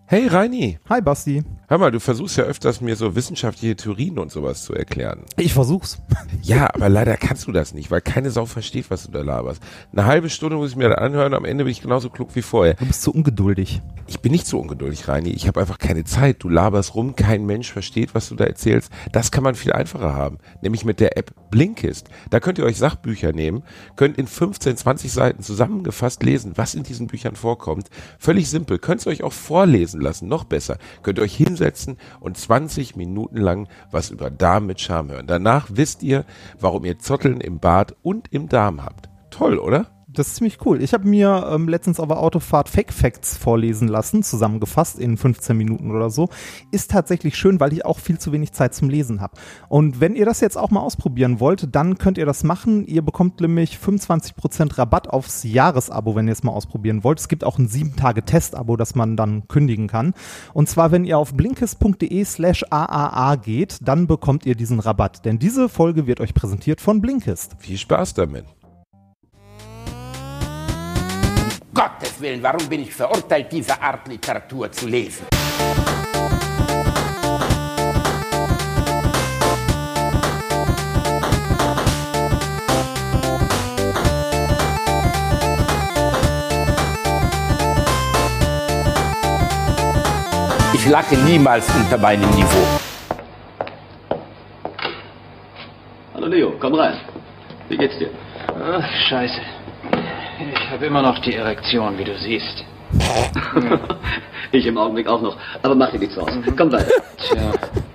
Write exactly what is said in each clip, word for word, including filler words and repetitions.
Hey Reini. Hi Basti. Hör mal, du versuchst ja öfters mir so wissenschaftliche Theorien und sowas zu erklären. Ich versuch's. Ja, aber leider kannst du das nicht, weil keine Sau versteht, was du da laberst. Eine halbe Stunde muss ich mir das anhören, am Ende bin ich genauso klug wie vorher. Du bist zu ungeduldig. Ich bin nicht so ungeduldig, Reini. Ich habe einfach keine Zeit. Du laberst rum, kein Mensch versteht, was du da erzählst. Das kann man viel einfacher haben, nämlich mit der App Blinkist. Da könnt ihr euch Sachbücher nehmen, könnt in fünfzehn, zwanzig Seiten zusammengefasst lesen, was in diesen Büchern vorkommt. Völlig simpel. Könnt ihr euch auch vorlesen lassen, noch besser. Könnt ihr euch hinsetzen und zwanzig Minuten lang was über Darm mit Charme hören. Danach wisst ihr, warum ihr Zotteln im Bad und im Darm habt. Toll, oder? Das ist ziemlich cool. Ich habe mir ähm, letztens auf der Autofahrt Fake Facts vorlesen lassen, zusammengefasst in fünfzehn Minuten oder so. Ist tatsächlich schön, weil ich auch viel zu wenig Zeit zum Lesen habe. Und wenn ihr das jetzt auch mal ausprobieren wollt, dann könnt ihr das machen. Ihr bekommt nämlich fünfundzwanzig Prozent Rabatt aufs Jahresabo, wenn ihr es mal ausprobieren wollt. Es gibt auch ein sieben Tage Testabo, das man dann kündigen kann. Und zwar, wenn ihr auf blinkist.de slash AAA geht, dann bekommt ihr diesen Rabatt. Denn diese Folge wird euch präsentiert von Blinkist. Viel Spaß damit. Gottes Willen, warum bin ich verurteilt, diese Art Literatur zu lesen? Ich lacke niemals unter meinem Niveau. Hallo Leo, komm rein. Wie geht's dir? Ach, scheiße. Ich habe immer noch die Erektion, wie du siehst. Ich im Augenblick auch noch. Aber mach dir nichts raus. Mhm. Komm weiter. Tja.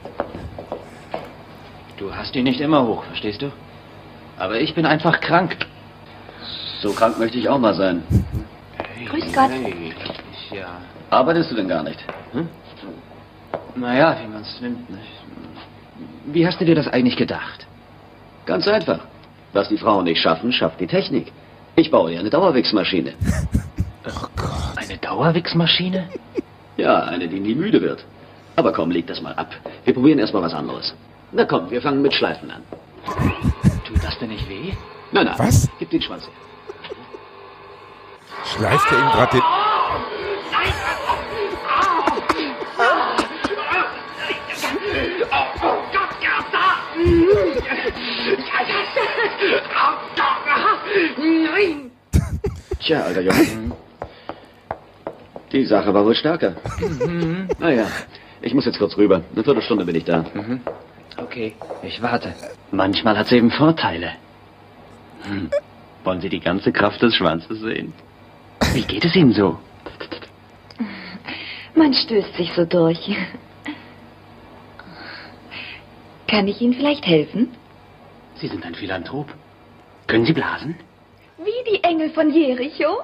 Du hast die nicht immer hoch, verstehst du? Aber ich bin einfach krank. So krank möchte ich auch mal sein. Hey, Grüß Gott. Hey. Ich, ja. Arbeitest du denn gar nicht? Hm? Naja, wie man es nimmt. Nicht? Wie hast du dir das eigentlich gedacht? Ganz einfach. Was die Frauen nicht schaffen, schafft die Technik. Ich baue dir eine Dauerwichsmaschine. Oh Gott. Eine Dauerwichsmaschine? Ja, eine, die nie müde wird. Aber komm, leg das mal ab. Wir probieren erstmal was anderes. Na komm, wir fangen mit Schleifen an. Tut das denn nicht weh? Nein, nein. Was? Gib den Schwanz her. Schleift er ihm gerade den... Nein! Tja, alter Junge. Die Sache war wohl stärker. Mhm. Naja, ich muss jetzt kurz rüber. Eine Viertelstunde bin ich da. Mhm. Okay, ich warte. Manchmal hat es eben Vorteile. Hm. Wollen Sie die ganze Kraft des Schwanzes sehen? Wie geht es Ihnen so? Man stößt sich so durch. Kann ich Ihnen vielleicht helfen? Sie sind ein Philanthrop. Können Sie blasen? Wie die Engel von Jericho.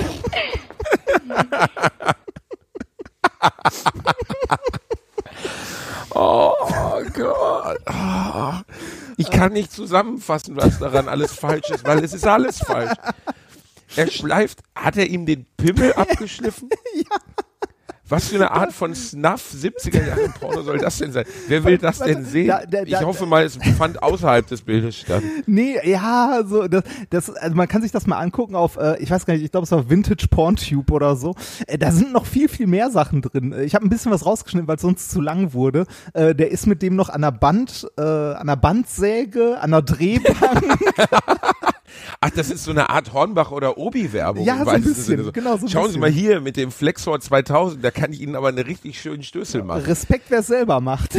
Oh Gott. Oh. Ich kann nicht zusammenfassen, was daran alles falsch ist, weil es ist alles falsch. Er schleift, hat er ihm den Pimmel abgeschliffen? Ja. Was für eine Art von Snuff siebziger Jahre Porno soll das denn sein? Wer will das denn sehen? Da, da, ich da, hoffe mal, es fand außerhalb des Bildes statt. Nee, ja, so das, das, also man kann sich das mal angucken auf, äh, ich weiß gar nicht, ich glaube es war Vintage PornTube oder so. Äh, da sind noch viel, viel mehr Sachen drin. Ich habe ein bisschen was rausgeschnitten, weil es sonst zu lang wurde. Äh, der ist mit dem noch an der Band, äh, an der Bandsäge, an der Drehbank. Ach, das ist so eine Art Hornbach- oder Obi-Werbung. Ja, im so ein weitesten bisschen, Sinne. So. genau, so ein Schauen bisschen. Sie mal hier mit dem Flexor zweitausend, da kann ich Ihnen aber einen richtig schönen Stößel machen. Respekt, wer es selber macht.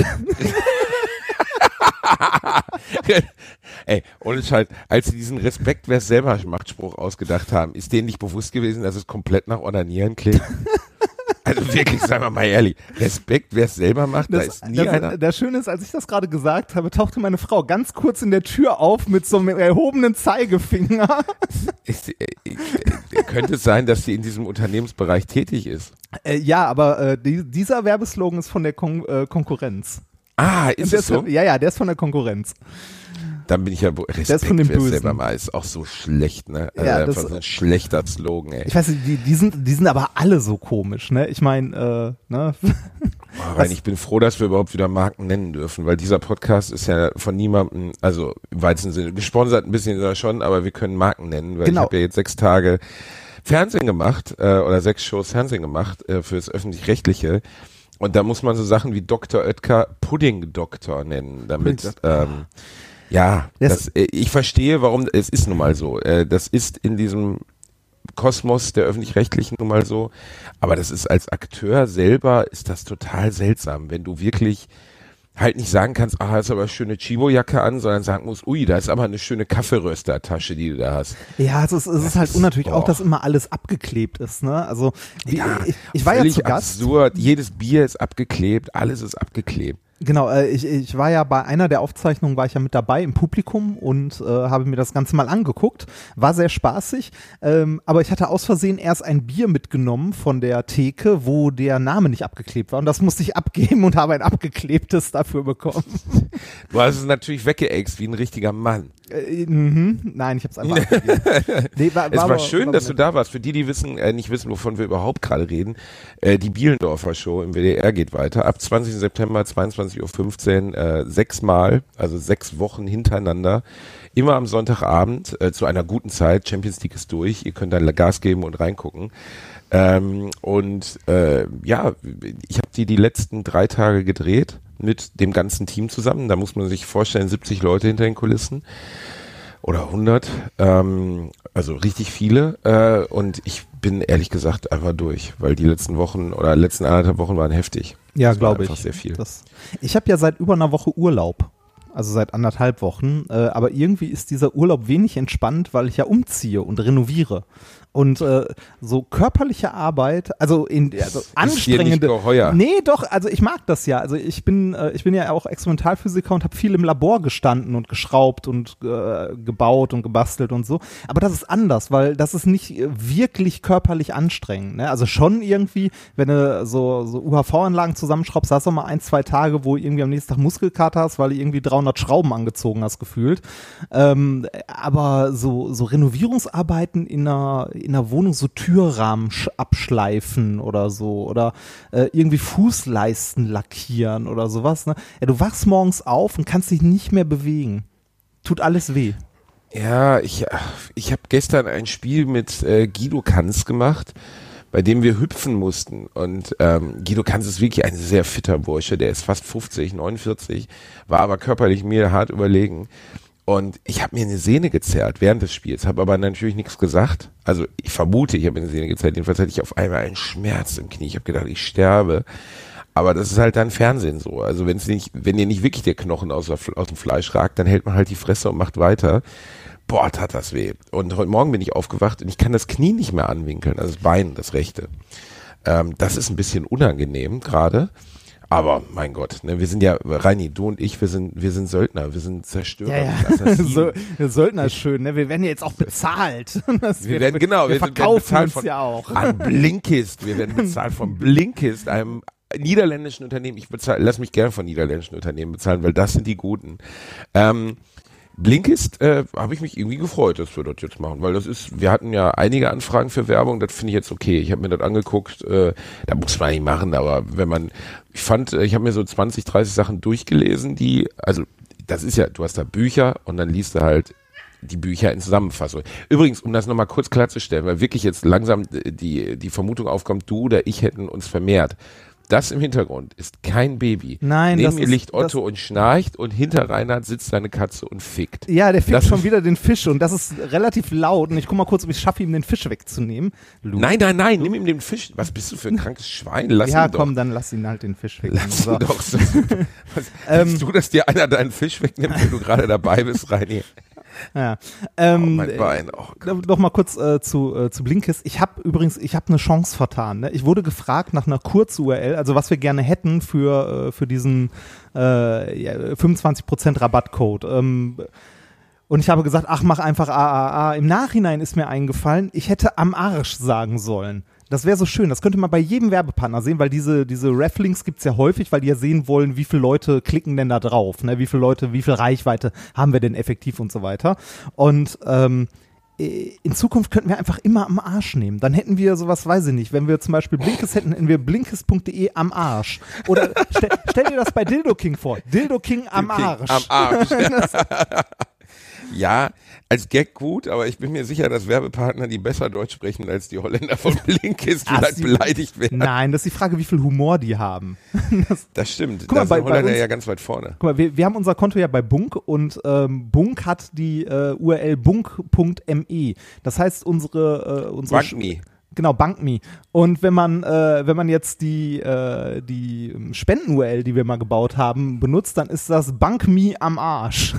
Ey, ohne Scheiß, als sie diesen Respekt, wer es selber macht, Spruch ausgedacht haben, ist denen nicht bewusst gewesen, dass es komplett nach Onanieren klingt? Also wirklich, sagen wir mal ehrlich, Respekt, wer es selber macht, Das, da ist nie das, einer. das Schöne ist, als ich das gerade gesagt habe, tauchte meine Frau ganz kurz in der Tür auf mit so einem erhobenen Zeigefinger. Ist, äh, äh, könnte es sein, dass sie in diesem Unternehmensbereich tätig ist? Äh, ja, aber äh, die, dieser Werbeslogan ist von der Kon äh, Konkurrenz. Ah, ist der es so? Ist, ja, ja, der ist von der Konkurrenz. Dann bin ich ja, Respekt, ist von dem wer es Bösen. selber mal ist, auch so schlecht, ne? Also Ja, einfach das- so ein schlechter Slogan, ey. Ich weiß nicht, die, die, sind, die sind aber alle so komisch, ne? Ich meine, äh, ne? Oh, Rein, ich bin froh, dass wir überhaupt wieder Marken nennen dürfen, weil dieser Podcast ist ja von niemandem, also im weitesten Sinne, gesponsert ein bisschen oder schon, aber wir können Marken nennen, weil Genau. ich habe ja jetzt sechs Tage Fernsehen gemacht äh, oder sechs Shows Fernsehen gemacht äh, fürs Öffentlich-Rechtliche. Und da muss man so Sachen wie Doktor Oetker Pudding-Doktor nennen, damit ähm, ja, das, äh, ich verstehe, warum, es ist nun mal so. Äh, das ist in diesem Kosmos der Öffentlich-Rechtlichen nun mal so. Aber das ist als Akteur selber, ist das total seltsam, wenn du wirklich halt nicht sagen kannst, ah, hast aber eine schöne Chibo-Jacke an, sondern sagen musst, ui, da ist aber eine schöne Kaffeeröstertasche, die du da hast. Ja, es ist, es ist halt unnatürlich auch, dass immer alles abgeklebt ist, ne? Also wie, ja, ich, ich war ja zu Gast. Absurd. Jedes Bier ist abgeklebt, alles ist abgeklebt. Genau, äh, ich, ich war ja bei einer der Aufzeichnungen, war ich ja mit dabei im Publikum und äh, habe mir das Ganze mal angeguckt. War sehr spaßig, ähm, aber ich hatte aus Versehen erst ein Bier mitgenommen von der Theke, wo der Name nicht abgeklebt war und das musste ich abgeben und habe ein abgeklebtes dafür bekommen. Du hast es natürlich weggeext wie ein richtiger Mann. Äh, mhm. Nein, ich habe es einfach abgegeben. Nee, war, es war, war schön, war dass du da warst. Für die, die wissen, äh, nicht wissen, wovon wir überhaupt gerade reden, äh, die Bielendorfer Show im W D R geht weiter. Ab zwanzigsten September, zweiundzwanzig Uhr fünfzehn, äh, sechsmal, also sechs Wochen hintereinander, immer am Sonntagabend äh, zu einer guten Zeit. Champions League ist durch. Ihr könnt dann Gas geben und reingucken. Ähm, und äh, ja, ich habe die die letzten drei Tage gedreht mit dem ganzen Team zusammen. Da muss man sich vorstellen, siebzig Leute hinter den Kulissen oder hundert, ähm, also richtig viele. Äh, und ich bin ehrlich gesagt einfach durch, weil die letzten Wochen oder letzten anderthalb Wochen waren heftig. Ja, glaube ich. Einfach sehr viel. Das, ich habe ja seit über einer Woche Urlaub. Also seit anderthalb Wochen. Äh, aber irgendwie ist dieser Urlaub wenig entspannt, weil ich ja umziehe und renoviere. Und äh, so körperliche Arbeit, also in also anstrengende. Ist dir nicht geheuer? Nee, doch, also ich mag das ja. Also ich bin äh, ich bin ja auch Experimentalphysiker und habe viel im Labor gestanden und geschraubt und äh, gebaut und gebastelt und so. Aber das ist anders, weil das ist nicht wirklich körperlich anstrengend. Ne? Also schon irgendwie, wenn du so, so U H V-Anlagen zusammenschraubst, hast du mal ein, zwei Tage, wo du irgendwie am nächsten Tag Muskelkater hast, weil du irgendwie dreihundert Schrauben angezogen hast, gefühlt. Ähm, aber so, so Renovierungsarbeiten in einer in der Wohnung, so Türrahmen sch- abschleifen oder so oder äh, irgendwie Fußleisten lackieren oder sowas. Ne? Ja, du wachst morgens auf und kannst dich nicht mehr bewegen. Tut alles weh. Ja, ich, ich habe gestern ein Spiel mit äh, Guido Kanz gemacht, bei dem wir hüpfen mussten. Und ähm, Guido Kanz ist wirklich ein sehr fitter Bursche, der ist fast fünfzig, neunundvierzig, war aber körperlich mir hart überlegen. Und ich habe mir eine Sehne gezerrt während des Spiels, habe aber natürlich nichts gesagt. Also ich vermute, ich habe mir eine Sehne gezerrt. Jedenfalls hatte ich auf einmal einen Schmerz im Knie. Ich habe gedacht, ich sterbe. Aber das ist halt dann Fernsehen so. Also wenn es nicht, wenn dir nicht wirklich der Knochen aus, aus dem Fleisch ragt, dann hält man halt die Fresse und macht weiter. Boah, tat das weh. Und heute Morgen bin ich aufgewacht und ich kann das Knie nicht mehr anwinkeln, also das Bein, das rechte. Ähm, das ist ein bisschen unangenehm gerade. Aber mein Gott, ne, wir sind ja, Reini, du und ich, wir sind, wir sind Söldner, wir sind Zerstörer. Ja, ja. So, Söldner ist schön, ne? Wir werden ja jetzt auch bezahlt. Das wir werden, genau, wir, wir verkaufen werden uns von, ja auch. An Blinkist, wir werden bezahlt von Blinkist, einem niederländischen Unternehmen. Ich bezahle, lass mich gerne von niederländischen Unternehmen bezahlen, weil das sind die Guten. Ähm, Blinkist, äh, habe ich mich irgendwie gefreut, dass wir das jetzt machen, weil das ist, wir hatten ja einige Anfragen für Werbung, das finde ich jetzt okay. Ich habe mir das angeguckt, äh, da muss man nicht machen, aber wenn man, ich fand, ich habe mir so zwanzig, dreißig Sachen durchgelesen, die, also das ist ja, du hast da Bücher und dann liest du halt die Bücher in Zusammenfassung. Übrigens, um das nochmal kurz klarzustellen, weil wirklich jetzt langsam die, die Vermutung aufkommt, du oder ich hätten uns vermehrt. Das im Hintergrund ist kein Baby. Nein, Neben das mir ist, liegt Otto das und schnarcht und hinter Reinhard sitzt seine Katze und fickt. Ja, der fickt das schon wieder den Fisch und das ist relativ laut und ich guck mal kurz, ob ich es schaffe, ihm den Fisch wegzunehmen. Luke. Nein, nein, nein, nimm ihm den Fisch. Was bist du für ein krankes Schwein? Lass ja, ihn doch. komm, dann lass ihn halt den Fisch wegnehmen. Lass So. ihn doch. So. Was, ähm, du, dass dir einer deinen Fisch wegnimmt, wenn du gerade dabei bist, Reini? Ja. Ähm, oh, mein Bein. Oh, Gott. Noch mal kurz äh, zu, äh, zu Blinkist. Ich habe übrigens, ich habe eine Chance vertan. Ne? Ich wurde gefragt nach einer Kurz-U R L, also was wir gerne hätten für, äh, für diesen äh, ja, fünfundzwanzig Prozent Rabattcode. Ähm, und ich habe gesagt, ach, mach einfach A A A. Im Nachhinein ist mir eingefallen, ich hätte am Arsch sagen sollen. Das wäre so schön, das könnte man bei jedem Werbepartner sehen, weil diese, diese Reflinks gibt's ja häufig, weil die ja sehen wollen, wie viele Leute klicken denn da drauf, ne? Wie viele Leute, wie viel Reichweite haben wir denn effektiv und so weiter. Und ähm, in Zukunft könnten wir einfach immer am Arsch nehmen. Dann hätten wir sowas, weiß ich nicht, wenn wir zum Beispiel Blinkist hätten, hätten wir blinkist punkt de am Arsch. Oder stell, stell dir das bei Dildo King vor. Dildo King am King Arsch. Am Arsch. Ja, als Gag gut, aber ich bin mir sicher, dass Werbepartner, die besser Deutsch sprechen als die Holländer von Blinkist, Ach, vielleicht sie- beleidigt werden. Nein, das ist die Frage, wie viel Humor die haben. Das, Das stimmt, Guck mal, da bei- sind bei Holländer uns- ja ganz weit vorne. guck mal, wir, wir haben unser Konto ja bei Bunk und ähm, Bunk hat die äh, U R L bunk punkt me. Das heißt, unsere, äh, unsere BankMe. Genau, BankMe. Und wenn man, äh, wenn man jetzt die, äh, die Spenden-U R L, die wir mal gebaut haben, benutzt, dann ist das BankMe am Arsch.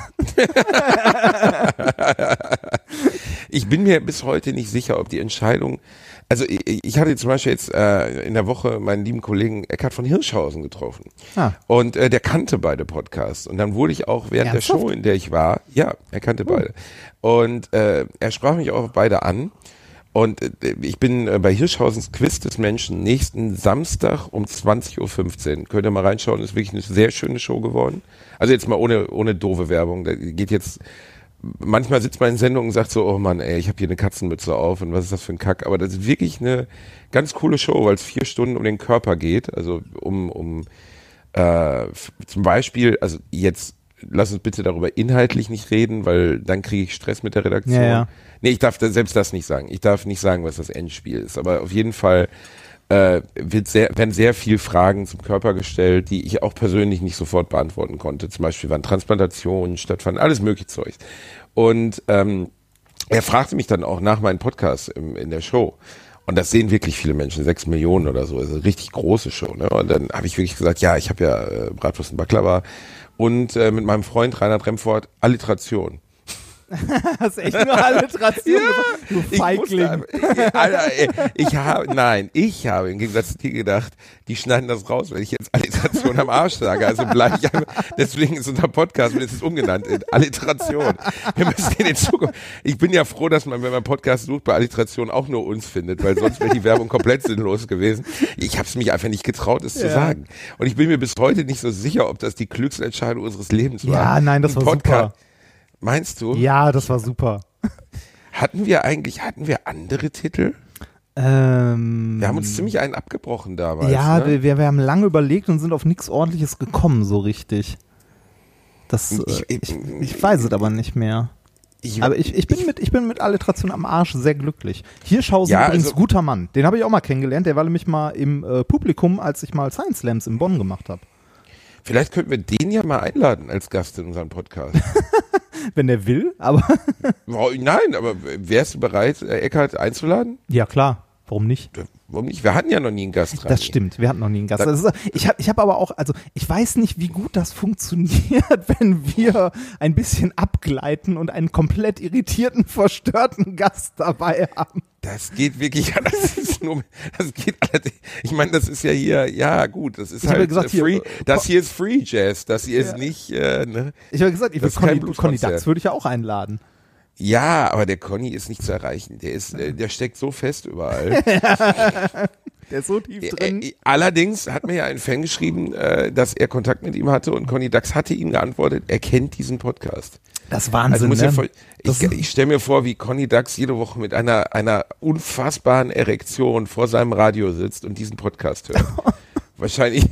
Ich bin mir bis heute nicht sicher, ob die Entscheidung, also ich, ich hatte zum Beispiel jetzt äh, in der Woche meinen lieben Kollegen Eckhard von Hirschhausen getroffen. Ah. Und äh, der kannte beide Podcasts. Und dann wurde ich auch während Ernsthaft? der Show, in der ich war, ja, er kannte beide. Und äh, er sprach mich auch beide an. Und äh, ich bin äh, bei Hirschhausens Quiz des Menschen nächsten Samstag um zwanzig Uhr fünfzehn. Könnt ihr mal reinschauen, ist wirklich eine sehr schöne Show geworden. Also jetzt mal ohne ohne doofe Werbung. Da geht jetzt, manchmal sitzt man in Sendungen und sagt so, oh Mann, ey, ich habe hier eine Katzenmütze auf und was ist das für ein Kack. Aber das ist wirklich eine ganz coole Show, weil es vier Stunden um den Körper geht. Also um, um äh, f- zum Beispiel, also jetzt lass uns bitte darüber inhaltlich nicht reden, weil dann kriege ich Stress mit der Redaktion. Ja, ja. Nee, ich darf da, selbst das nicht sagen. Ich darf nicht sagen, was das Endspiel ist. Aber auf jeden Fall äh, wird sehr, werden sehr viel Fragen zum Körper gestellt, die ich auch persönlich nicht sofort beantworten konnte. Zum Beispiel wann Transplantationen stattfanden, alles mögliche Zeug. Und ähm, er fragte mich dann auch nach meinem Podcast im, in der Show. Und das sehen wirklich viele Menschen, sechs Millionen oder so. Also eine richtig große Show. Ne? Und dann habe ich wirklich gesagt, ja, ich habe ja äh, Bratwurst und Baklava und äh, mit meinem Freund Reinhard Remford Alliteration. Das ist echt nur Alliteration. Du Ich Feigling. musste, Alter, ey, ich habe, nein, ich habe im Gegensatz zu dir gedacht, die schneiden das raus, wenn ich jetzt Alliteration am Arsch sage. Also bleibe ich einfach, deswegen ist unser Podcast, wird jetzt umgenannt in Alliteration. Wir müssen in den Zukunft, ich bin ja froh, dass man, wenn man Podcast sucht, bei Alliteration auch nur uns findet, weil sonst wäre die Werbung komplett sinnlos gewesen. Ich habe es mich einfach nicht getraut, es zu Ja. sagen. Und ich bin mir bis heute nicht so sicher, ob das die Glücksentscheidung unseres Lebens war. Ja, nein, das Ein war super. Meinst du? Ja, das war super. Hatten wir eigentlich, hatten wir andere Titel? Ähm, Wir haben uns ziemlich einen abgebrochen damals. ja, ne? wir, wir haben lange überlegt und sind auf nichts Ordentliches gekommen, so richtig. Das, Ich- äh, ich, ich weiß es aber nicht mehr. Ich, Aber ich, ich, bin mit, ich bin mit Alliteration am Arsch sehr glücklich. Hirschhausen Ja, übrigens, also- guter Mann. Den habe ich auch mal kennengelernt. Der war nämlich mal im äh, Publikum, als ich mal Science Slams in Bonn gemacht habe. Vielleicht könnten wir den ja mal einladen als Gast in unserem Podcast. Wenn der will, aber Wow, nein, aber wärst du bereit, äh, Eckhard einzuladen? ja klar, warum nicht? Warum nicht? Wir hatten ja noch nie einen Gast dran. Das stimmt, wir hatten noch nie einen Gast. Da- Das ist, ich habe ich hab aber auch, also ich weiß nicht, wie gut das funktioniert, wenn wir ein bisschen abgleiten und einen komplett irritierten, verstörten Gast dabei haben. Das geht wirklich, das ist nur, das geht allerdings, ich meine, das ist ja hier, ja gut, das ist Ich habe halt gesagt, äh, hier, free, äh, das hier ist Free Jazz, das hier Ja. ist nicht, äh, ne? Ich habe gesagt, ich Das würde ist kein Conny, Conny Blueskonzert. Dax würde ich ja auch einladen. Ja, aber der Conny ist nicht zu erreichen, der ist, äh, der steckt so fest überall. Der ist so tief Äh, drin. äh, Allerdings hat mir ja ein Fan geschrieben, äh, dass er Kontakt mit ihm hatte und Conny Dax hatte ihm geantwortet, er kennt diesen Podcast. Das ist Also Wahnsinn, muss ne? ja voll, Das- ich, ich stelle mir vor, wie Conny Dax jede Woche mit einer, einer unfassbaren Erektion vor seinem Radio sitzt und diesen Podcast hört. Wahrscheinlich.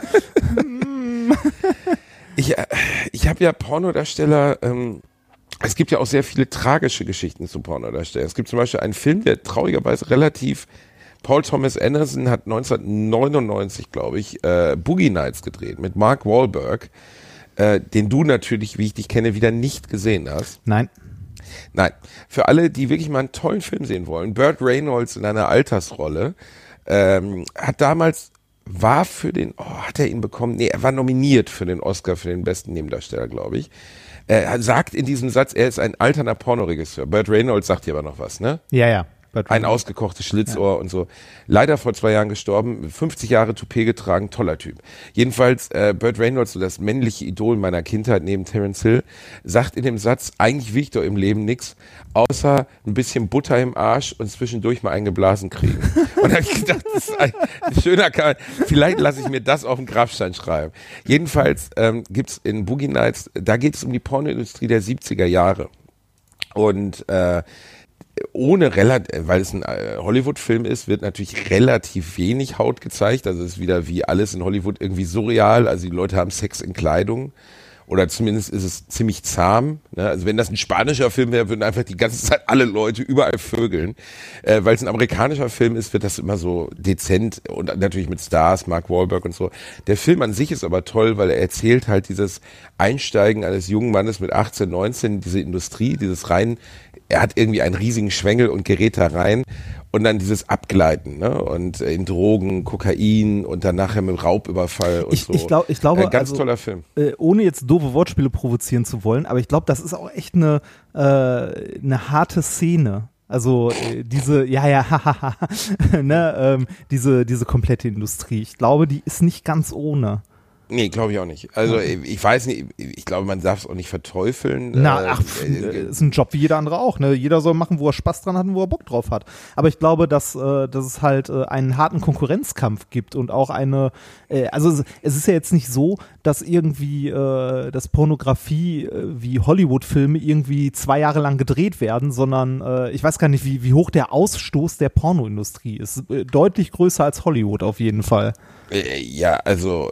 ich äh, ich habe ja Pornodarsteller, ähm, es gibt ja auch sehr viele tragische Geschichten zu Pornodarstellern. Es gibt zum Beispiel einen Film, der traurigerweise relativ, Paul Thomas Anderson hat neunzehnhundertneunundneunzig, glaube ich, äh, Boogie Nights gedreht mit Mark Wahlberg, äh, den du natürlich, wie ich dich kenne, wieder nicht gesehen hast. Nein. Nein, für alle, die wirklich mal einen tollen Film sehen wollen, Burt Reynolds in einer Altersrolle, ähm, hat damals, war für den, oh, hat er ihn bekommen? Nee, er war nominiert für den Oscar für den besten Nebendarsteller, glaube ich. Er sagt in diesem Satz, er ist ein alterner Pornoregisseur. Burt Reynolds sagt hier aber noch was, ne? Ja, ja. Ein ausgekochtes Schlitzohr und so. Leider vor zwei Jahren gestorben, fünfzig Jahre Toupet getragen, toller Typ. Jedenfalls, äh, Burt Reynolds, so das männliche Idol meiner Kindheit neben Terence Hill, sagt in dem Satz, eigentlich will ich doch im Leben nix, außer ein bisschen Butter im Arsch und zwischendurch mal eingeblasen kriegen. Und da habe ich gedacht, das ist ein schöner Kerl. Vielleicht lasse ich mir das auf den Grabstein schreiben. Jedenfalls ähm, gibt's in Boogie Nights, da geht es um die Pornoindustrie der siebziger Jahre. Und äh, ohne relativ, weil es ein äh, Hollywood-Film ist, wird natürlich relativ wenig Haut gezeigt. Also es ist wieder wie alles in Hollywood irgendwie surreal. Also die Leute haben Sex in Kleidung oder zumindest ist es ziemlich zahm. Ne? Also wenn das ein spanischer Film wäre, würden einfach die ganze Zeit alle Leute überall vögeln. Äh, weil es ein amerikanischer Film ist, wird das immer so dezent und natürlich mit Stars, Mark Wahlberg und so. Der Film an sich ist aber toll, weil er erzählt halt dieses Einsteigen eines jungen Mannes mit achtzehn, neunzehn, diese Industrie, dieses rein, er hat irgendwie einen riesigen Schwengel und gerät da rein. Und dann dieses Abgleiten, ne? Und in Drogen, Kokain und dann nachher mit Raubüberfall und ich, so. Ich, glaub, ich glaube, äh, ganz also, toller Film. Äh, ohne jetzt doofe Wortspiele provozieren zu wollen, aber ich glaube, das ist auch echt eine, äh, eine harte Szene. Also äh, diese, ja, ja, hahaha, ne, ähm, diese, diese komplette Industrie. Ich glaube, die ist nicht ganz ohne. Nee, glaube ich auch nicht. Also ich weiß nicht, ich glaube, man darf es auch nicht verteufeln. Na, äh, ach, äh, ist ein Job wie jeder andere auch. Ne? Jeder soll machen, wo er Spaß dran hat und wo er Bock drauf hat. Aber ich glaube, dass, äh, dass es halt äh, einen harten Konkurrenzkampf gibt und auch eine, äh, also es, es ist ja jetzt nicht so, dass irgendwie, äh, dass Pornografie äh, wie Hollywood-Filme irgendwie zwei Jahre lang gedreht werden, sondern äh, ich weiß gar nicht, wie, wie hoch der Ausstoß der Pornoindustrie ist. Äh, deutlich größer als Hollywood auf jeden Fall. Ja, also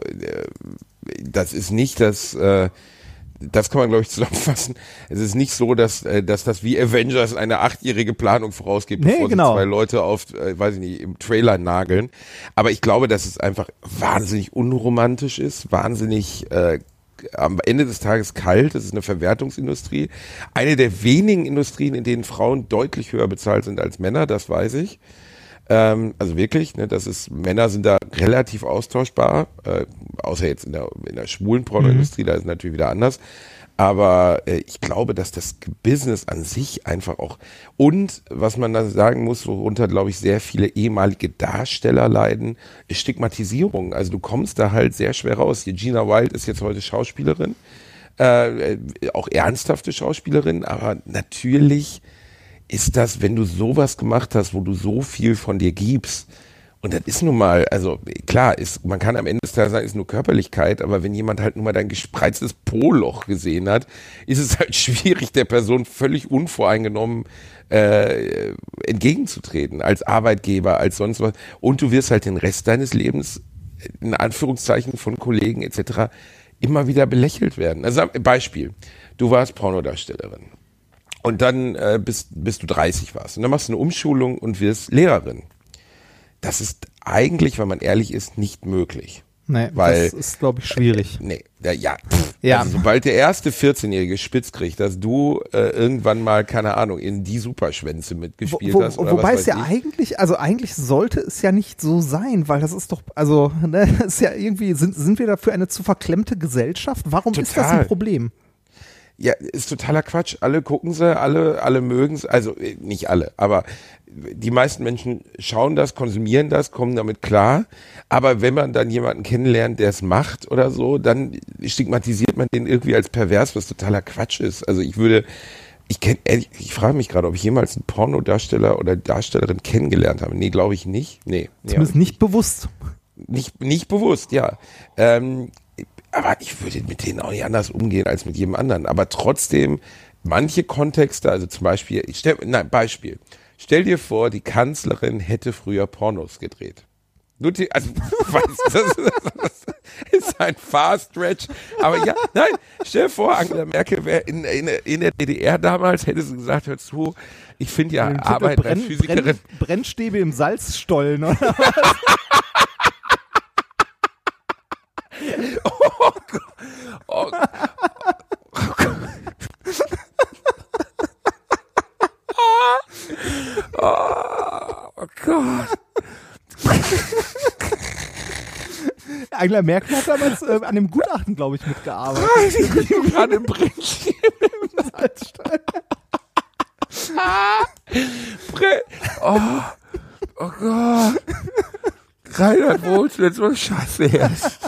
das ist nicht das, äh, das kann man glaube ich zusammenfassen. Es ist nicht so, dass, äh, dass das wie Avengers eine achtjährige Planung vorausgibt, nee, bevor genau. sie zwei Leute auf, äh, weiß ich nicht, im Trailer nageln. Aber ich glaube, dass es einfach wahnsinnig unromantisch ist, wahnsinnig äh, am Ende des Tages kalt. Es ist eine Verwertungsindustrie. Eine der wenigen Industrien, in denen Frauen deutlich höher bezahlt sind als Männer, das weiß ich. Ähm, also wirklich, ne, das ist, Männer sind da relativ austauschbar, äh, außer jetzt in der, in der schwulen Pornoindustrie, mhm. da ist es natürlich wieder anders. Aber äh, ich glaube, dass das Business an sich einfach auch, und was man da sagen muss, worunter, glaube ich, sehr viele ehemalige Darsteller leiden, ist Stigmatisierung. Also du kommst da halt sehr schwer raus. Hier Gina Wild ist jetzt heute Schauspielerin, äh, auch ernsthafte Schauspielerin, aber natürlich ist das, wenn du sowas gemacht hast, wo du so viel von dir gibst, und das ist nun mal, also klar, ist, man kann am Ende des Tages sagen, ist nur Körperlichkeit, aber wenn jemand halt nun mal dein gespreiztes Po-Loch gesehen hat, ist es halt schwierig, der Person völlig unvoreingenommen äh, entgegenzutreten, als Arbeitgeber, als sonst was. Und du wirst halt den Rest deines Lebens, in Anführungszeichen von Kollegen et cetera, immer wieder belächelt werden. Also Beispiel, du warst Pornodarstellerin. Und dann äh, bis, bis du dreißig warst. Und dann machst du eine Umschulung und wirst Lehrerin. Das ist eigentlich, wenn man ehrlich ist, nicht möglich. Nee, weil, das ist, glaube ich, schwierig. Äh, nee, ja, ja. Pff, ja. Also sobald der erste vierzehnjährige spitz kriegt, dass du äh, irgendwann mal, keine Ahnung, in die Superschwänze mitgespielt wo, wo, hast. Oder wobei was es ja ich. eigentlich, also eigentlich sollte es ja nicht so sein, weil das ist doch, also, ne, ist ja irgendwie, sind, sind wir dafür eine zu verklemmte Gesellschaft? Warum Total. ist das ein Problem? Ja, ist totaler Quatsch. Alle gucken sie, alle, alle mögen es, also nicht alle, aber die meisten Menschen schauen das, konsumieren das, kommen damit klar. Aber wenn man dann jemanden kennenlernt, der es macht oder so, dann stigmatisiert man den irgendwie als pervers, was totaler Quatsch ist. Also ich würde, ich kenn, ehrlich, ich frage mich gerade, ob ich jemals einen Pornodarsteller oder Darstellerin kennengelernt habe. Nee, glaube ich nicht. Nee. nee Zumindest nicht bewusst. Nicht, nicht bewusst, ja. Ähm, aber ich würde mit denen auch nicht anders umgehen als mit jedem anderen. Aber trotzdem, manche Kontexte, also zum Beispiel, ich stell, nein, Beispiel. Stell dir vor, die Kanzlerin hätte früher Pornos gedreht. Nur die, also, weißt, das, das ist ein Fast Stretch. Aber ja, nein, stell dir vor, Angela Merkel wäre in, in, in der D D R damals, hätte sie gesagt, hör zu, ich finde ja Den Arbeit Brenn, als Physikerin. Brenn, Brennstäbe im Salzstollen, oder was? Oh Gott. Oh, oh Gott. Oh, oh Gott. Angela Merkel hat damals äh, an dem Gutachten, glaube ich, mitgearbeitet. Ich bin gerade im Brennstäbe im Salzstollen. Oh, oh Gott. Reinhard Wohlfahrt, so scheiße erst.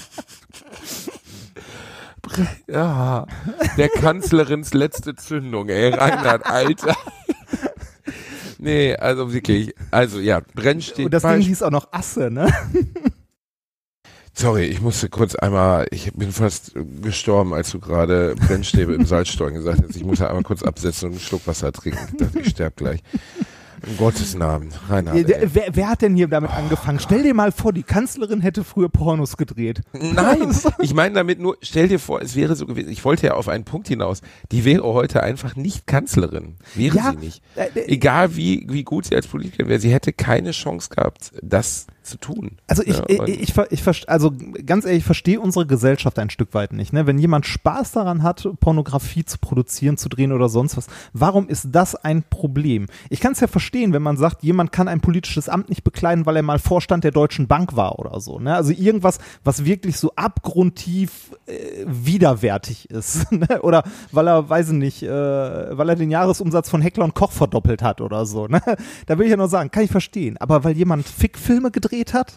Ja, der Kanzlerins letzte Zündung, ey, Reinhard, Alter. Nee, also wirklich, also ja, Brennstäbe. Und das Ding hieß auch noch Asse, ne? Sorry, ich musste kurz einmal, ich bin fast gestorben, als du gerade Brennstäbe im Salzstollen gesagt hast. Ich muss ja einmal kurz absetzen und einen Schluck Wasser trinken. Ich dachte, ich sterbe gleich. In Gottes Namen. Reinhard, wer, wer, wer hat denn hier damit angefangen? Stell dir mal vor, die Kanzlerin hätte früher Pornos gedreht. Nein, ich meine damit nur, stell dir vor, es wäre so gewesen, ich wollte ja auf einen Punkt hinaus, die wäre heute einfach nicht Kanzlerin. Wäre Ja, sie nicht. äh, äh, Egal wie, wie gut sie als Politikerin wäre, sie hätte keine Chance gehabt, das zu tun. Also ich, Ja, ich, und- ich, ich, ich, also ganz ehrlich, ich verstehe unsere Gesellschaft ein Stück weit nicht. Ne? Wenn jemand Spaß daran hat, Pornografie zu produzieren, zu drehen oder sonst was, warum ist das ein Problem? Ich kann es ja verstehen, wenn man sagt, jemand kann ein politisches Amt nicht bekleiden, weil er mal Vorstand der Deutschen Bank war oder so. Ne? Also irgendwas, was wirklich so abgrundtief äh, widerwärtig ist. Ne? Oder weil er, weiß ich nicht, äh, weil er den Jahresumsatz von Heckler und Koch verdoppelt hat oder so. Ne? Da will ich ja nur sagen, kann ich verstehen. Aber weil jemand Fickfilme gedreht hat?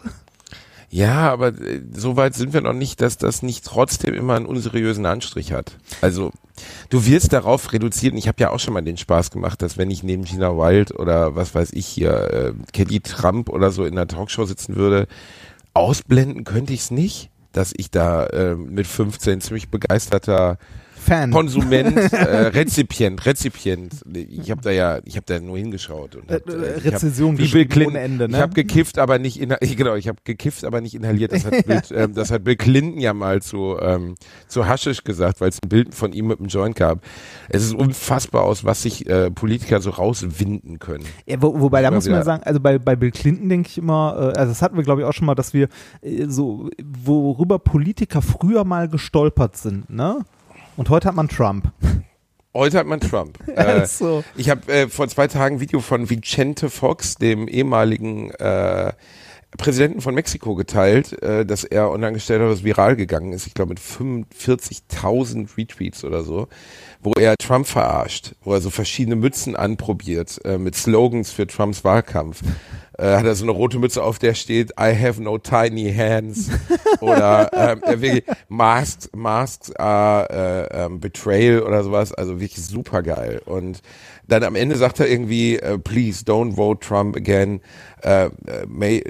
Ja, aber äh, so weit sind wir noch nicht, dass das nicht trotzdem immer einen unseriösen Anstrich hat. Also du wirst darauf reduziert, und ich habe ja auch schon mal den Spaß gemacht, dass wenn ich neben Gina Wild oder was weiß ich hier, äh, Kelly Trump oder so in einer Talkshow sitzen würde, ausblenden könnte ich es nicht, dass ich da äh, mit fünfzehn ziemlich begeisterter Fan. Konsument, äh, Rezipient, Rezipient. Ich habe da ja, ich habe da nur hingeschaut und hab, äh, ich Rezession hab, wie Bill geschrieben Clinton. ohne Ende, ne? Ich habe gekifft, aber nicht inha- genau, ich habe gekifft, aber nicht inhaliert. Das hat, Bill, ähm, das hat Bill Clinton ja mal zu ähm, zu Haschisch gesagt, weil es ein Bild von ihm mit einem Joint gab. Es ist unfassbar, aus was sich äh, Politiker so rauswinden können. Ja, wo, wobei, da Immer muss man wieder. sagen, also bei, bei Bill Clinton denke ich immer, äh, also das hatten wir glaube ich auch schon mal, dass wir äh, so, worüber Politiker früher mal gestolpert sind, ne? Und heute hat man Trump. Heute hat man Trump. äh, so. Ich habe äh, vor zwei Tagen ein Video von Vicente Fox, dem ehemaligen äh, Präsidenten von Mexiko, geteilt, äh, dass er online gestellt hat, was viral gegangen ist. Ich glaube mit fünfundvierzigtausend Retweets oder so, wo er Trump verarscht, wo er so verschiedene Mützen anprobiert äh, mit Slogans für Trumps Wahlkampf. Äh, hat er so eine rote Mütze, auf der steht I have no tiny hands oder ähm, er wirklich Masks, Masks are äh, ähm, Betrayal oder sowas, also wirklich super geil. Und dann am Ende sagt er irgendwie äh, please don't vote Trump again, äh, äh, may,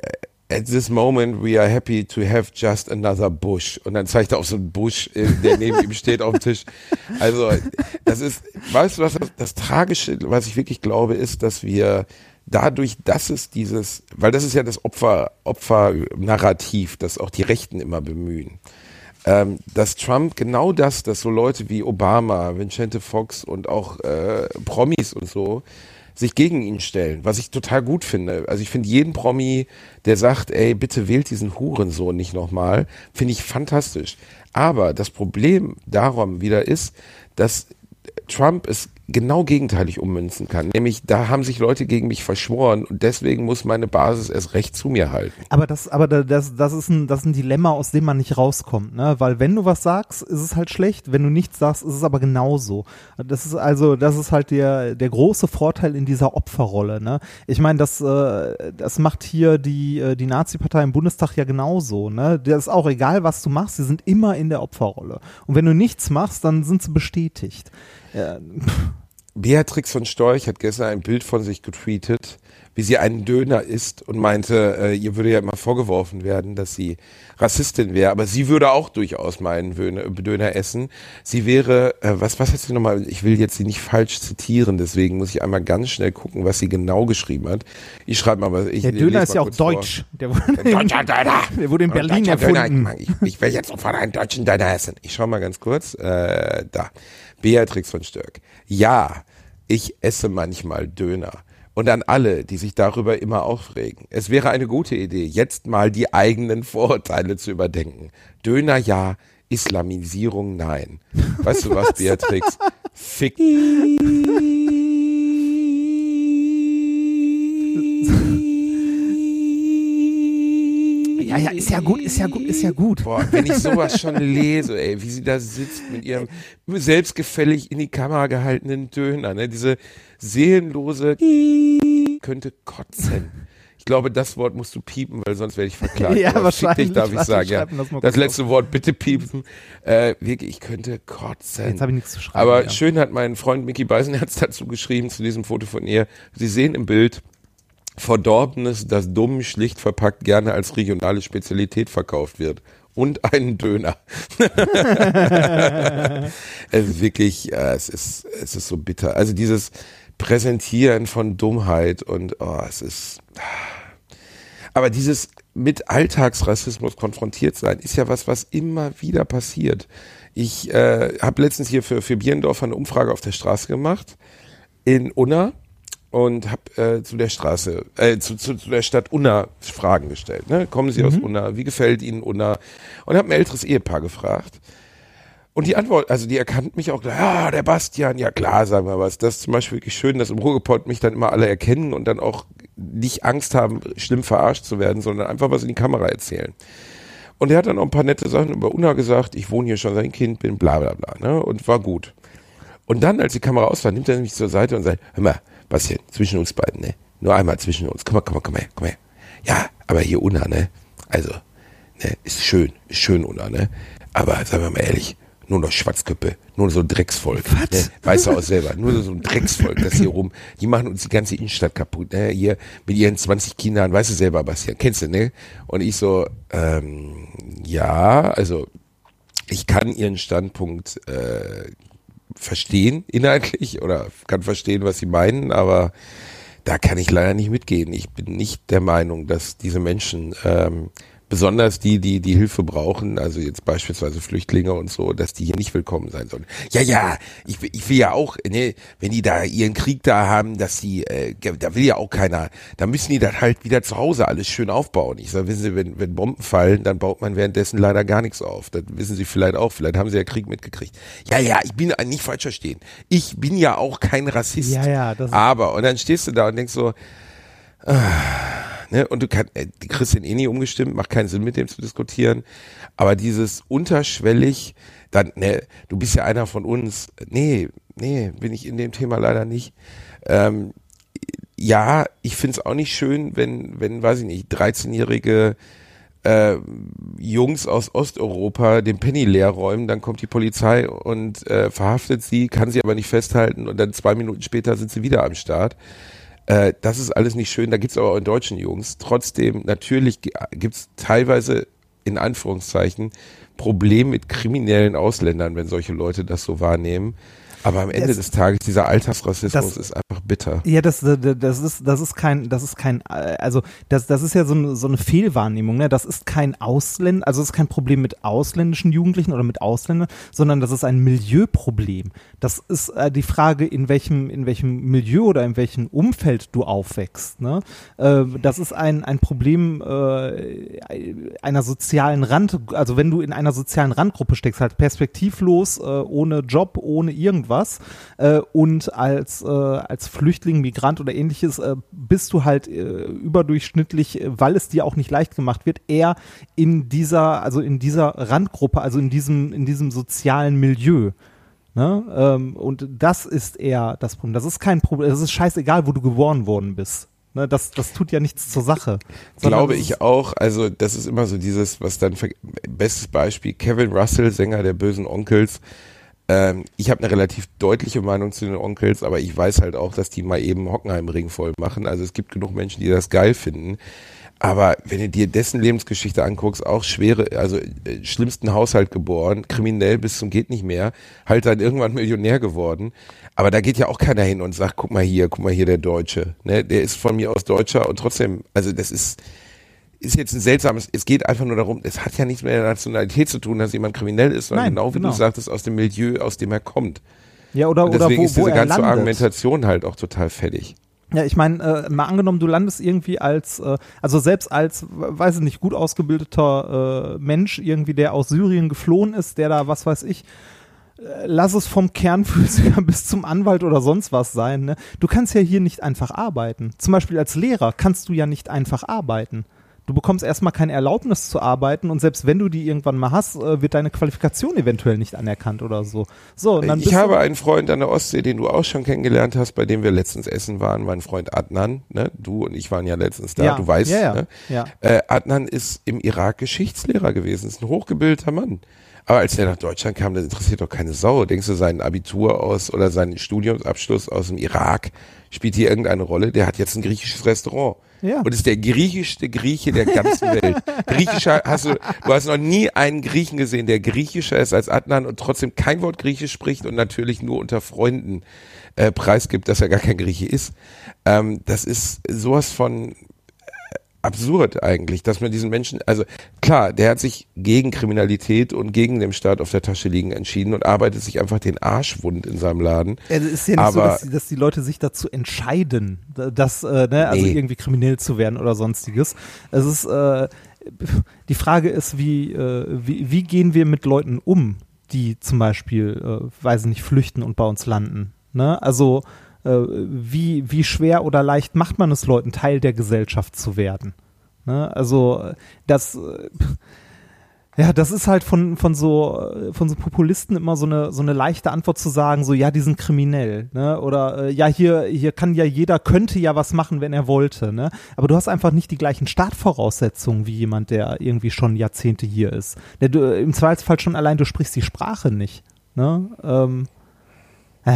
at this moment we are happy to have just another Bush. Und dann zeigt er auf so einen Bush, äh, der neben ihm steht auf dem Tisch. Also das ist, weißt du was, das, das Tragische, was ich wirklich glaube, ist, dass wir dadurch, dass es dieses, weil das ist ja das Opfer, Opfer-Narrativ, das auch die Rechten immer bemühen, ähm, dass Trump genau das, dass so Leute wie Obama, Vicente Fox und auch äh, Promis und so sich gegen ihn stellen, was ich total gut finde. Also ich finde jeden Promi, der sagt, ey, bitte wählt diesen Hurensohn nicht nochmal, finde ich fantastisch. Aber das Problem darum wieder ist, dass Trump es genau gegenteilig ummünzen kann. Nämlich, da haben sich Leute gegen mich verschworen und deswegen muss meine Basis erst recht zu mir halten. Aber das, aber da- das, das ist ein, das ist ein Dilemma, aus dem man nicht rauskommt, ne? Weil wenn du was sagst, ist es halt schlecht. Wenn du nichts sagst, ist es aber genauso. Das ist also, das ist halt der, der große Vorteil in dieser Opferrolle, ne? Ich meine, das, äh, das macht hier die, äh, die Nazi-Partei im Bundestag ja genauso, ne? Das ist auch egal, was du machst, sie sind immer in der Opferrolle. Und wenn du nichts machst, dann sind sie bestätigt. Ja, Beatrix von Storch hat gestern ein Bild von sich getweetet, wie sie einen Döner isst und meinte, äh, ihr würde ja immer vorgeworfen werden, dass sie Rassistin wäre, aber sie würde auch durchaus mal einen Döner, Döner essen. Sie wäre, äh, was, was hat sie nochmal, ich will jetzt sie nicht falsch zitieren, deswegen muss ich einmal ganz schnell gucken, was sie genau geschrieben hat. Ich schreibe mal, was ich der lese Döner mal ist ja auch kurz vor. deutsch. Der wurde, Deutscher Döner! der wurde in Und Berlin deutscher Döner, erfunden. Ich, ich will jetzt sofort einen deutschen Döner essen. Ich schau mal ganz kurz. Äh, da. Beatrix von Störk. Ja, ich esse manchmal Döner. Und an alle, die sich darüber immer aufregen. Es wäre eine gute Idee, jetzt mal die eigenen Vorurteile zu überdenken. Döner ja, Islamisierung nein. Weißt du was, Beatrix? Fick. Ja, ja, ist ja gut, ist ja gut, ist ja gut. Boah, wenn ich sowas schon lese, ey, wie sie da sitzt mit ihrem selbstgefällig in die Kamera gehaltenen Döner, ne, diese seelenlose könnte kotzen. Ich glaube, das Wort musst du piepen, weil sonst werde ich verklagt. Ja, Aber fick wahrscheinlich. dich, darf ich Warte, sagen. Ja. schreib mir das mal Das kurz letzte Wort bitte piepen. Äh, wirklich, ich könnte kotzen. Jetzt habe ich nichts zu schreiben. Aber ja. schön hat mein Freund Micky Beisenherz dazu geschrieben, zu diesem Foto von ihr. Sie sehen im Bild, Verdorbenes, das dumm, schlicht verpackt gerne als regionale Spezialität verkauft wird. Und einen Döner. Es ist wirklich, äh, es ist, es ist so bitter. Also dieses Präsentieren von Dummheit und oh, es ist. Aber dieses mit Alltagsrassismus konfrontiert sein ist ja was, was immer wieder passiert. Ich äh, habe letztens hier für, für Bierendorf eine Umfrage auf der Straße gemacht in Unna und habe äh, zu der Straße, äh, zu, zu, zu der Stadt Unna Fragen gestellt. Ne? Kommen Sie mhm. aus Unna? Wie gefällt Ihnen Unna? Und habe ein älteres Ehepaar gefragt. Und die Antwort, also die erkannt mich auch gleich, ja, der Bastian, ja klar, sagen wir was. Das ist zum Beispiel wirklich schön, dass im Ruhrgepott mich dann immer alle erkennen und dann auch nicht Angst haben, schlimm verarscht zu werden, sondern einfach was in die Kamera erzählen. Und er hat dann auch ein paar nette Sachen über Unna gesagt, ich wohne hier schon seit Kind, bin bla bla bla, ne, und war gut. Und dann, als die Kamera aus war, nimmt er mich zur Seite und sagt, hör mal, Bastian, zwischen uns beiden, ne, nur einmal zwischen uns, komm mal, komm mal, komm her, komm her. Ja, aber hier Unna, ne, also, ne, ist schön, ist schön Unna, ne, aber sagen wir mal ehrlich, nur noch Schwarzköppe, nur so ein Drecksvolk. Ne? Weißt du auch selber, nur so ein Drecksvolk, das hier rum, die machen uns die ganze Innenstadt kaputt, ne? Hier mit ihren zwanzig Kindern, weißt du selber, Bastian, kennst du, ne? Und ich so, ähm, ja, also ich kann ihren Standpunkt äh, verstehen, inhaltlich, oder kann verstehen, was sie meinen, aber da kann ich leider nicht mitgehen. Ich bin nicht der Meinung, dass diese Menschen ähm, besonders die, die die Hilfe brauchen, also jetzt beispielsweise Flüchtlinge und so, dass die hier nicht willkommen sein sollen. Ja, ja, ich, ich will ja auch, ne, wenn die da ihren Krieg da haben, dass die, äh, da will ja auch keiner, da müssen die dann halt wieder zu Hause alles schön aufbauen. Ich sage, wissen Sie, wenn, wenn Bomben fallen, dann baut man währenddessen leider gar nichts auf. Das wissen Sie vielleicht auch, vielleicht haben Sie ja Krieg mitgekriegt. Ja, ja, ich bin nicht falsch verstehen. Ich bin ja auch kein Rassist. Ja, ja, das aber, und dann stehst du da und denkst so, ah, ne, und du kannst, du kriegst den eh nie umgestimmt, macht keinen Sinn mit dem zu diskutieren, aber dieses unterschwellig, dann, ne, du bist ja einer von uns, nee, nee, bin ich in dem Thema leider nicht. Ähm, ja, ich find's auch nicht schön, wenn, wenn, weiß ich nicht, dreizehnjährige äh, Jungs aus Osteuropa den Penny leer räumen, dann kommt die Polizei und äh, verhaftet sie, kann sie aber nicht festhalten und dann zwei Minuten später sind sie wieder am Start. Äh, das ist alles nicht schön, da gibt's aber auch in deutschen Jungs. Trotzdem, natürlich gibt's teilweise, in Anführungszeichen, Probleme mit kriminellen Ausländern, wenn solche Leute das so wahrnehmen. Aber am Ende das, des Tages, dieser Alltagsrassismus das, ist einfach bitter. Ja, das, das ist, das ist kein, das ist kein, also, das, das ist ja so eine, so eine Fehlwahrnehmung, ne? Das ist kein Ausländer, also, das ist kein Problem mit ausländischen Jugendlichen oder mit Ausländern, sondern das ist ein Milieuproblem. Das ist äh, die Frage, in welchem, in welchem Milieu oder in welchem Umfeld du aufwächst, ne? Äh, das ist ein, ein Problem, äh, einer sozialen Rand, also, wenn du in einer sozialen Randgruppe steckst, halt perspektivlos, äh, ohne Job, ohne irgendwas, was äh, und als, äh, als Flüchtling, Migrant oder ähnliches äh, bist du halt äh, überdurchschnittlich, weil es dir auch nicht leicht gemacht wird, eher in dieser, also in dieser Randgruppe, also in diesem, in diesem sozialen Milieu. Ne? Ähm, und das ist eher das Problem. Das ist kein Problem, das ist scheißegal, wo du geboren worden bist. Ne, das, das tut ja nichts zur Sache. Glaube ich auch. Also das ist immer so dieses, was dann, bestes Beispiel, Kevin Russell, Sänger der Bösen Onkels. Ähm, ich habe eine relativ deutliche Meinung zu den Onkels, aber ich weiß halt auch, dass die mal eben Hockenheimring voll machen. Also es gibt genug Menschen, die das geil finden. Aber wenn du dir dessen Lebensgeschichte anguckst, auch schwere, also äh, schlimmsten Haushalt geboren, kriminell bis zum geht nicht mehr, halt dann irgendwann Millionär geworden. Aber da geht ja auch keiner hin und sagt, guck mal hier, guck mal hier der Deutsche. Ne? Der ist von mir aus Deutscher und trotzdem, also das ist... ist jetzt ein seltsames, es geht einfach nur darum, es hat ja nichts mit der Nationalität zu tun, dass jemand kriminell ist, sondern Nein, genau wie genau. du sagtest, aus dem Milieu, aus dem er kommt. Ja, oder, und deswegen oder wo, ist diese wo er ganze landet. Argumentation halt auch total fällig. Ja, ich meine, äh, mal angenommen, du landest irgendwie als, äh, also selbst als, weiß ich nicht, gut ausgebildeter äh, Mensch, irgendwie, der aus Syrien geflohen ist, der da, was weiß ich, äh, lass es vom Kernphysiker bis zum Anwalt oder sonst was sein, ne? Du kannst ja hier nicht einfach arbeiten. Zum Beispiel als Lehrer kannst du ja nicht einfach arbeiten. Du bekommst erstmal keine Erlaubnis zu arbeiten und selbst wenn du die irgendwann mal hast, wird deine Qualifikation eventuell nicht anerkannt oder so. So, und dann ich habe einen Freund an der Ostsee, den du auch schon kennengelernt hast, bei dem wir letztens essen waren, mein Freund Adnan, ne? Du und ich waren ja letztens da, ja, du weißt, ja, ja, ne? ja. Äh, Adnan ist im Irak Geschichtslehrer gewesen, ist ein hochgebildeter Mann. Aber als er nach Deutschland kam, das interessiert doch keine Sau. Denkst du, sein Abitur aus oder seinen Studiumsabschluss aus dem Irak spielt hier irgendeine Rolle? Der hat jetzt ein griechisches Restaurant. Ja. Und ist der griechischste Grieche der ganzen Welt. Griechischer hast du, du hast noch nie einen Griechen gesehen, der griechischer ist als Adnan und trotzdem kein Wort Griechisch spricht und natürlich nur unter Freunden äh, preisgibt, dass er gar kein Grieche ist. Ähm, das ist sowas von absurd eigentlich, dass man diesen Menschen, also klar, der hat sich gegen Kriminalität und gegen den Staat auf der Tasche liegen entschieden und arbeitet sich einfach den Arsch wund in seinem Laden. Es ist ja nicht aber, so, dass die, dass die Leute sich dazu entscheiden, dass, äh, ne, also nee. irgendwie kriminell zu werden oder sonstiges. Es ist, äh, die Frage ist, wie, äh, wie, wie gehen wir mit Leuten um, die zum Beispiel, äh, weiß ich nicht, flüchten und bei uns landen, ne? Also, Wie, wie schwer oder leicht macht man es Leuten, Teil der Gesellschaft zu werden? Ne? Also das, ja, das ist halt von, von, so, von so Populisten immer so eine, so eine leichte Antwort zu sagen, so ja, die sind kriminell. Ne? Oder äh, ja, hier, hier kann ja jeder, könnte ja was machen, wenn er wollte. Ne? Aber du hast einfach nicht die gleichen Startvoraussetzungen wie jemand, der irgendwie schon Jahrzehnte hier ist. Der, du, im Zweifelsfall schon allein, du sprichst die Sprache nicht. Ne? Ähm, äh.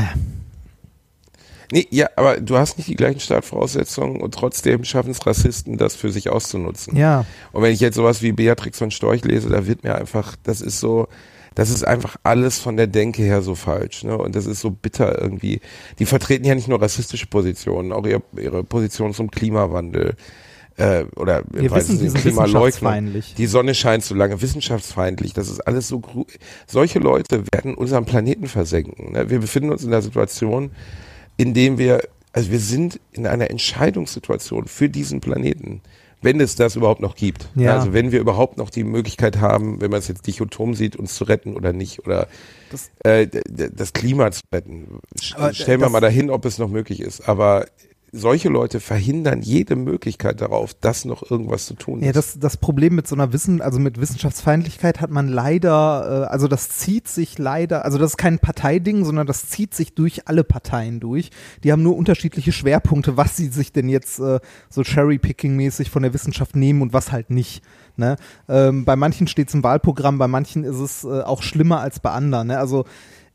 Nee, ja, aber du hast nicht die gleichen Startvoraussetzungen und trotzdem schaffen es Rassisten, das für sich auszunutzen. Ja. Und wenn ich jetzt sowas wie Beatrix von Storch lese, da wird mir einfach, das ist so, das ist einfach alles von der Denke her so falsch, ne? Und das ist so bitter irgendwie. Die vertreten ja nicht nur rassistische Positionen, auch ihre, ihre Position zum Klimawandel. Äh, oder wir wissen, die sind wissenschaftsfeindlich. Die Sonne scheint so lange, wissenschaftsfeindlich. Das ist alles so, gru- solche Leute werden unseren Planeten versenken. Ne? Wir befinden uns in der Situation, indem wir, also wir sind in einer Entscheidungssituation für diesen Planeten, wenn es das überhaupt noch gibt. Ja. Also wenn wir überhaupt noch die Möglichkeit haben, wenn man es jetzt dichotom sieht, uns zu retten oder nicht, oder das, äh, das Klima zu retten. Aber Stellen wir das, mal dahin, ob es noch möglich ist. Aber solche Leute verhindern jede Möglichkeit darauf, dass noch irgendwas zu tun ist. Ja, das, das Problem mit so einer Wissen, also mit Wissenschaftsfeindlichkeit hat man leider, äh, also das zieht sich leider, also das ist kein Parteiding, sondern das zieht sich durch alle Parteien durch. Die haben nur unterschiedliche Schwerpunkte, was sie sich denn jetzt äh, so Cherry-Picking-mäßig von der Wissenschaft nehmen und was halt nicht. Ne? Ähm, bei manchen steht es im Wahlprogramm, bei manchen ist es äh, auch schlimmer als bei anderen. Ne? Also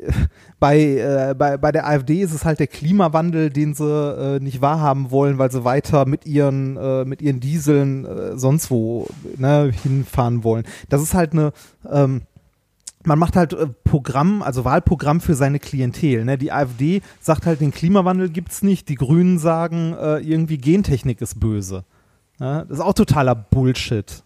Bei, äh, bei, bei der AfD ist es halt der Klimawandel, den sie äh, nicht wahrhaben wollen, weil sie weiter mit ihren, äh, mit ihren Dieseln äh, sonst wo ne, hinfahren wollen. Das ist halt eine, ähm, man macht halt äh, Programm, also Wahlprogramm für seine Klientel. Ne? Die AfD sagt halt, den Klimawandel gibt's nicht. Die Grünen sagen, äh, irgendwie Gentechnik ist böse. Ne? Das ist auch totaler Bullshit.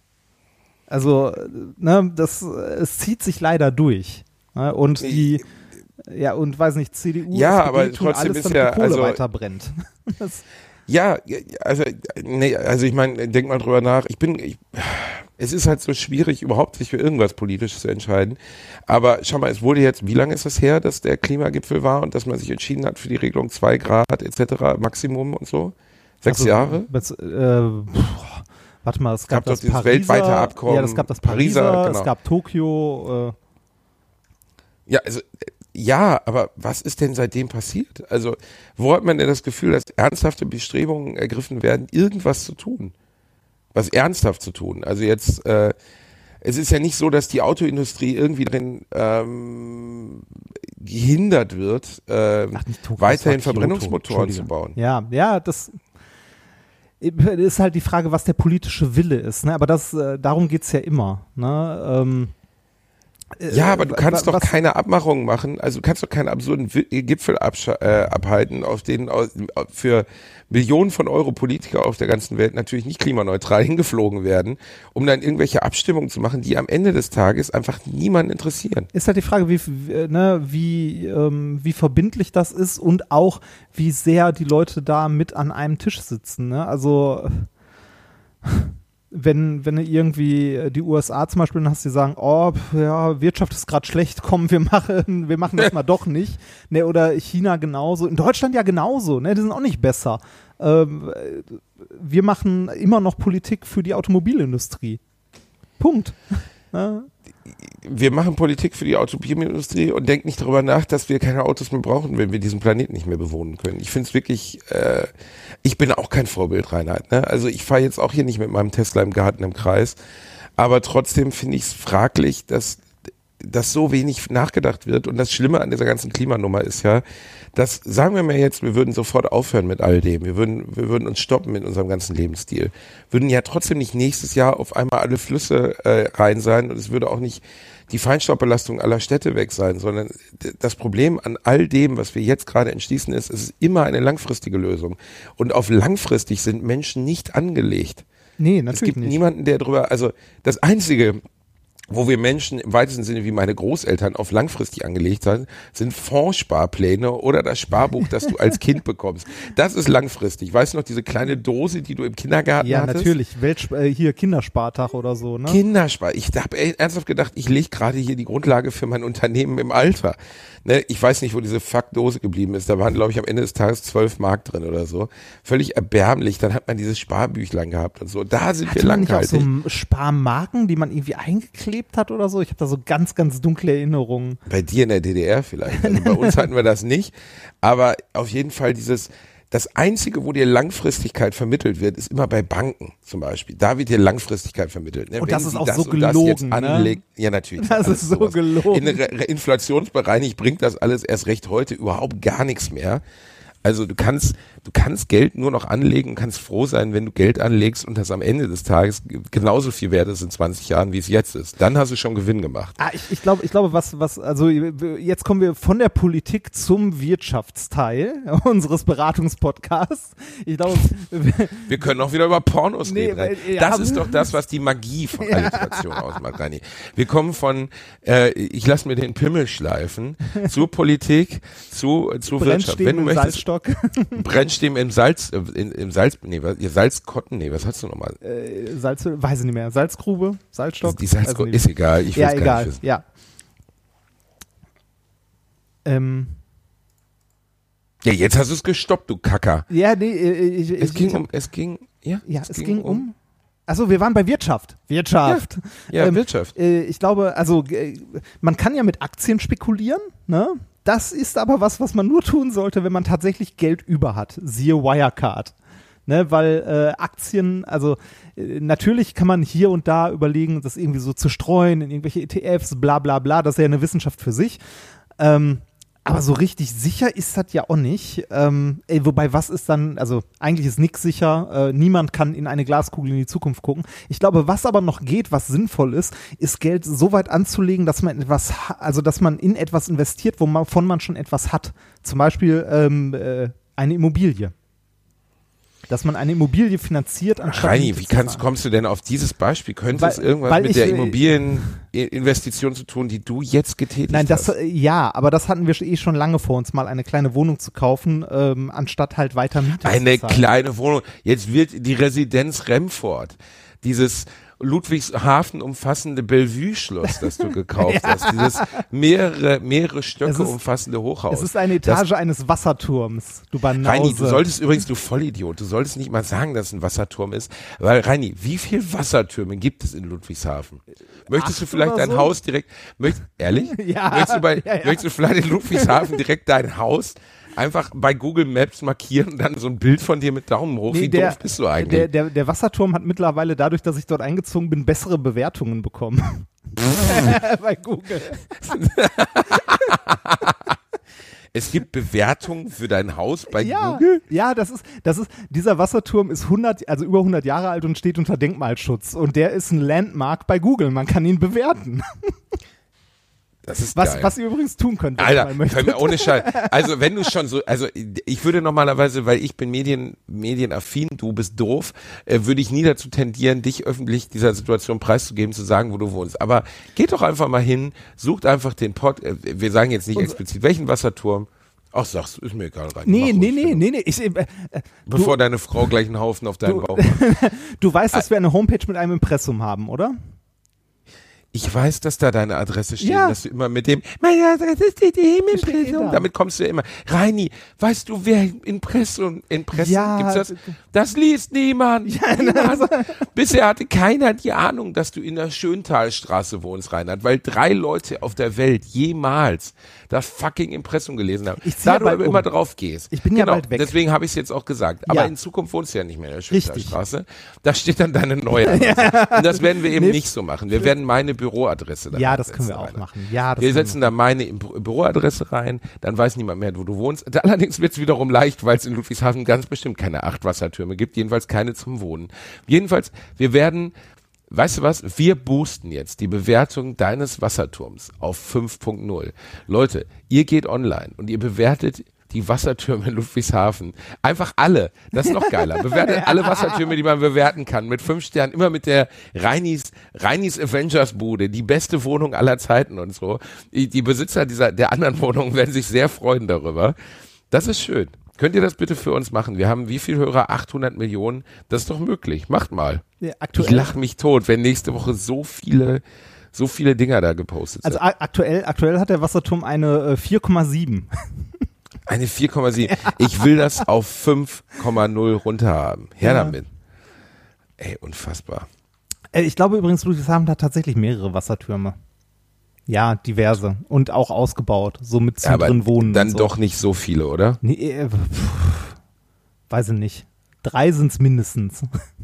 Also, ne, das, es zieht sich leider durch. Ne? Und die Ja, und weiß nicht, C D U, ja, S P D aber tun trotzdem alles, ist damit ja, die Kohle also, weiter brennt. Das, ja, also, nee, also ich meine, denk mal drüber nach. Ich bin, ich, es ist halt so schwierig, überhaupt sich für irgendwas Politisches zu entscheiden. Aber schau mal, es wurde jetzt, wie lange ist das her, dass der Klimagipfel war und dass man sich entschieden hat für die Regelung zwei Grad et cetera Maximum und so? Sechs also, Jahre? Das, äh, warte mal, es gab, gab das dieses Pariser, weltweite Abkommen. Ja, das gab das Pariser, Pariser genau. Es gab Tokio. Äh, Ja, also ja, aber was ist denn seitdem passiert? Also wo hat man denn das Gefühl, dass ernsthafte Bestrebungen ergriffen werden, irgendwas zu tun? Was ernsthaft zu tun? Also jetzt, äh, es ist ja nicht so, dass die Autoindustrie irgendwie drin ähm, gehindert wird, äh, Ach, nicht Tokio, weiterhin das war Kyoto. Verbrennungsmotoren zu bauen. Ja, ja, das ist halt die Frage, was der politische Wille ist. Ne? Aber das, äh, darum geht's ja immer. Ne? Ähm, Ja, aber du kannst äh, doch was, keine Abmachungen machen, also du kannst doch keinen absurden Gipfel abscha- äh, abhalten, auf denen aus, für Millionen von Euro Politiker auf der ganzen Welt natürlich nicht klimaneutral hingeflogen werden, um dann irgendwelche Abstimmungen zu machen, die am Ende des Tages einfach niemanden interessieren. Ist halt die Frage, wie, ne, wie, ähm, wie verbindlich das ist und auch, wie sehr die Leute da mit an einem Tisch sitzen. Ne? Also wenn, wenn du irgendwie die U S A zum Beispiel hast, die sagen, oh, ja, Wirtschaft ist gerade schlecht, komm, wir machen, wir machen das mal doch nicht. Ne, oder China genauso. In Deutschland ja genauso, ne, die sind auch nicht besser. Ähm, wir machen immer noch Politik für die Automobilindustrie. Punkt. Ja. Wir machen Politik für die Automobilindustrie und denken nicht darüber nach, dass wir keine Autos mehr brauchen, wenn wir diesen Planeten nicht mehr bewohnen können. Ich finde es wirklich, äh, ich bin auch kein Vorbild, Reinhard. Ne? Also ich fahre jetzt auch hier nicht mit meinem Tesla im Garten im Kreis, aber trotzdem finde ich es fraglich, dass dass so wenig nachgedacht wird. Und das Schlimme an dieser ganzen Klimanummer ist ja, dass, sagen wir mal jetzt, wir würden sofort aufhören mit all dem. Wir würden, wir würden uns stoppen mit unserem ganzen Lebensstil. Würden ja trotzdem nicht nächstes Jahr auf einmal alle Flüsse äh, rein sein und es würde auch nicht die Feinstaubbelastung aller Städte weg sein, sondern das Problem an all dem, was wir jetzt gerade entschließen, ist, es ist immer eine langfristige Lösung. Und auf langfristig sind Menschen nicht angelegt. Nee, natürlich Es gibt nicht. niemanden, der drüber, also das Einzige, wo wir Menschen im weitesten Sinne wie meine Großeltern auf langfristig angelegt sind, sind Fondssparpläne oder das Sparbuch, das du als Kind bekommst. Das ist langfristig. Weißt du noch, diese kleine Dose, die du im Kindergarten Ja, hattest? natürlich. Weltsp äh, hier Kinderspartag oder so, ne? Kinderspar. Ich habe ernsthaft gedacht, ich lege gerade hier die Grundlage für mein Unternehmen im Alter. Ne, ich weiß nicht, wo diese Fuck-Dose geblieben ist. Da waren, glaube ich, am Ende des Tages zwölf Mark drin oder so. Völlig erbärmlich. Dann hat man dieses Sparbüchlein gehabt und so. Da sind wir Hatte man nicht auch langhaltig. so Sparmarken, die man irgendwie eingeklebt hat oder so? Ich habe da so ganz, ganz dunkle Erinnerungen. Bei dir in der D D R vielleicht. Also bei uns hatten wir das nicht. Aber auf jeden Fall dieses, das Einzige, wo dir Langfristigkeit vermittelt wird, ist immer bei Banken zum Beispiel. Da wird dir Langfristigkeit vermittelt. Ne? Und Wenn das ist sie auch das so und das jetzt gelogen, ne? anlegt, ja natürlich. Das alles ist so sowas. gelogen. In Re- Re- inflationsbereinigt bringt das alles erst recht heute überhaupt gar nichts mehr. Also du kannst, du kannst Geld nur noch anlegen und kannst froh sein, wenn du Geld anlegst und das am Ende des Tages genauso viel wert ist in zwanzig Jahren, wie es jetzt ist. Dann hast du schon Gewinn gemacht. Ah, ich, ich glaube, ich glaube, was, was, also jetzt kommen wir von der Politik zum Wirtschaftsteil unseres Beratungspodcasts. Ich glaube, Wir können auch wieder über Pornos Nee, reden. weil, Reini. ja, Das ist doch das, was die Magie von Alliteration ausmacht, Reini. Wir kommen von, äh, ich lasse mir den Pimmel schleifen, zur Politik, zu, zu Wirtschaft. Wenn du im möchtest, Salzstock. Brennstäben im Salz, äh, in, im Salz, nee, was, ihr Salzkotten, nee, was hast du nochmal? Äh, Salz, weiß ich nicht mehr. Salzgrube, Salzstock. Die Salzkotten, Weiß ich ist egal, ich will ja, es gar egal. nicht wissen. Ja. Ähm, Ja, jetzt hast du es gestoppt, du Kacker. ja, nee, äh, ich, Es ich, ging ich, um, es ging, ja, Ja, es, ging um. Also wir waren bei Wirtschaft. Wirtschaft. Ja, ja, Wirtschaft. Äh, ich glaube, also äh, man kann ja mit Aktien spekulieren, ne? Das ist aber was, was man nur tun sollte, wenn man tatsächlich Geld über hat. Siehe Wirecard. Ne, weil äh, Aktien, also äh, natürlich kann man hier und da überlegen, das irgendwie so zu streuen in irgendwelche E T Fs, bla bla bla, das ist ja eine Wissenschaft für sich. Ähm, aber so richtig sicher ist das ja auch nicht. Ähm, ey, wobei, was ist dann, also eigentlich ist nichts sicher, äh, niemand kann in eine Glaskugel in die Zukunft gucken. Ich glaube, was aber noch geht, was sinnvoll ist, ist Geld so weit anzulegen, dass man etwas, ha- also dass man in etwas investiert, wovon man schon etwas hat. Zum Beispiel ähm, äh, eine Immobilie. Dass man eine Immobilie finanziert, anstatt Reini, Miete wie zu kannst, zahlen. kommst du denn auf dieses Beispiel? Könnte Weil- es irgendwas weil mit ich- der Immobilieninvestition zu tun, die du jetzt getätigt Nein, das, hast? äh, ja, aber das hatten wir eh schon lange vor uns, mal eine kleine Wohnung zu kaufen, ähm, anstatt halt weiter Miete Eine zu zahlen. kleine Wohnung. Jetzt wird die Residenz Remford, dieses Ludwigshafen umfassende Bellevue-Schloss, das du gekauft hast, dieses mehrere, mehrere Stöcke Es ist- umfassende Hochhaus. Es ist eine Etage eines Wasserturms, du Banause. Reini, du solltest übrigens, du Vollidiot, du solltest nicht mal sagen, dass es ein Wasserturm ist, weil Reini, wie viele Wassertürme gibt es in Ludwigshafen? Möchtest du Acht vielleicht oder dein so? Haus direkt, möcht, ehrlich? Ja, Möchtest du, bei, ja, ja. möchtest du vielleicht in Ludwigshafen direkt dein Haus einfach bei Google Maps markieren und dann so ein Bild von dir mit Daumen hoch? Nee, Wie der, doof bist du eigentlich? Der, der, der Wasserturm hat mittlerweile, dadurch, dass ich dort eingezogen bin, bessere Bewertungen bekommen. Bei Google. Es gibt Bewertungen für dein Haus bei ja, Google? ja, das ist, das ist, dieser Wasserturm ist hundert, also über hundert Jahre alt und steht unter Denkmalschutz. Und der ist ein Landmark bei Google. Man kann ihn bewerten. Das ist Was, geil. was ihr übrigens tun könnt, wenn ihr Alter, mal möchtet. können wir ohne Scheiß. Also wenn du schon so, also ich würde normalerweise, weil ich bin Medien, medienaffin, du bist doof, äh, würde ich nie dazu tendieren, dich öffentlich dieser Situation preiszugeben, zu sagen, wo du wohnst. Aber geht doch einfach mal hin, sucht einfach den Pod, äh, wir sagen jetzt nicht explizit, welchen Wasserturm. Ach, sagst du, ist mir egal. Rein. Nee, Mach nee, ruhig, nee, Philipp. nee, nee. Ich, äh, äh, Bevor deine Frau gleich einen Haufen auf deinen du- Bauch macht. du weißt, dass wir eine Homepage mit einem Impressum haben, oder? Ich weiß, dass da deine Adresse steht, Ja. dass du immer mit dem, meine Adresse steht im Steht eh Impressum, da. damit kommst du ja immer. Reini, weißt du, wer Impressum, Impressum, Ja, gibt's das? d- Das liest niemand. niemand. Bisher hatte keiner die Ahnung, dass du in der Schöntalstraße wohnst, Reinhard, weil drei Leute auf der Welt jemals das fucking Impressum gelesen haben. Ich zieh da ja du bald aber um. immer drauf gehst. Ich bin ja genau, bald weg. Deswegen habe ich es jetzt auch gesagt. Aber Ja. in Zukunft wohnst du ja nicht mehr in der Richtig. Schöntalstraße. Da steht dann deine neue Adresse. Und das werden wir eben Nee. nicht so machen. Wir werden meine Büroadresse da Ja, das können wir reinsetzen, auch Rainer. machen. Ja, das Wir können setzen da meine Im- Büroadresse rein, dann weiß niemand mehr, wo du wohnst. Allerdings wird es wiederum leicht, weil es in Ludwigshafen ganz bestimmt keine acht Wassertürme gibt, jedenfalls keine zum Wohnen. Jedenfalls, wir werden, weißt du was, wir boosten jetzt die Bewertung deines Wasserturms auf fünf Punkt null. Leute, ihr geht online und ihr bewertet die Wassertürme in Ludwigshafen. Einfach alle. Das ist noch geiler. Bewertet alle Wassertürme, die man bewerten kann. Mit fünf Sternen. Immer mit der Reinis, Reinis Avengers Bude. Die beste Wohnung aller Zeiten und so. Die, die Besitzer dieser, der anderen Wohnungen werden sich sehr freuen darüber. Das ist schön. Könnt ihr das bitte für uns machen? Wir haben wie viel Hörer? achthundert Millionen. Das ist doch möglich. Macht mal. Ja, Ich aktuell, lache mich tot, wenn nächste Woche so viele, so viele Dinger da gepostet sind. also a- aktuell, aktuell hat der Wasserturm eine äh, vier Komma sieben. Eine vier Komma sieben. Ich will das auf fünf Komma null runter haben. Her Ja. damit. Ey, unfassbar. Äh, ich glaube übrigens, Ludwigshafen hat tatsächlich mehrere Wassertürme. Ja, diverse. Und auch ausgebaut. So mit Ja, aber drin wohnen. dann und so. doch nicht so viele, oder? Nee, äh, pff, weiß ich nicht. Drei sind's mindestens.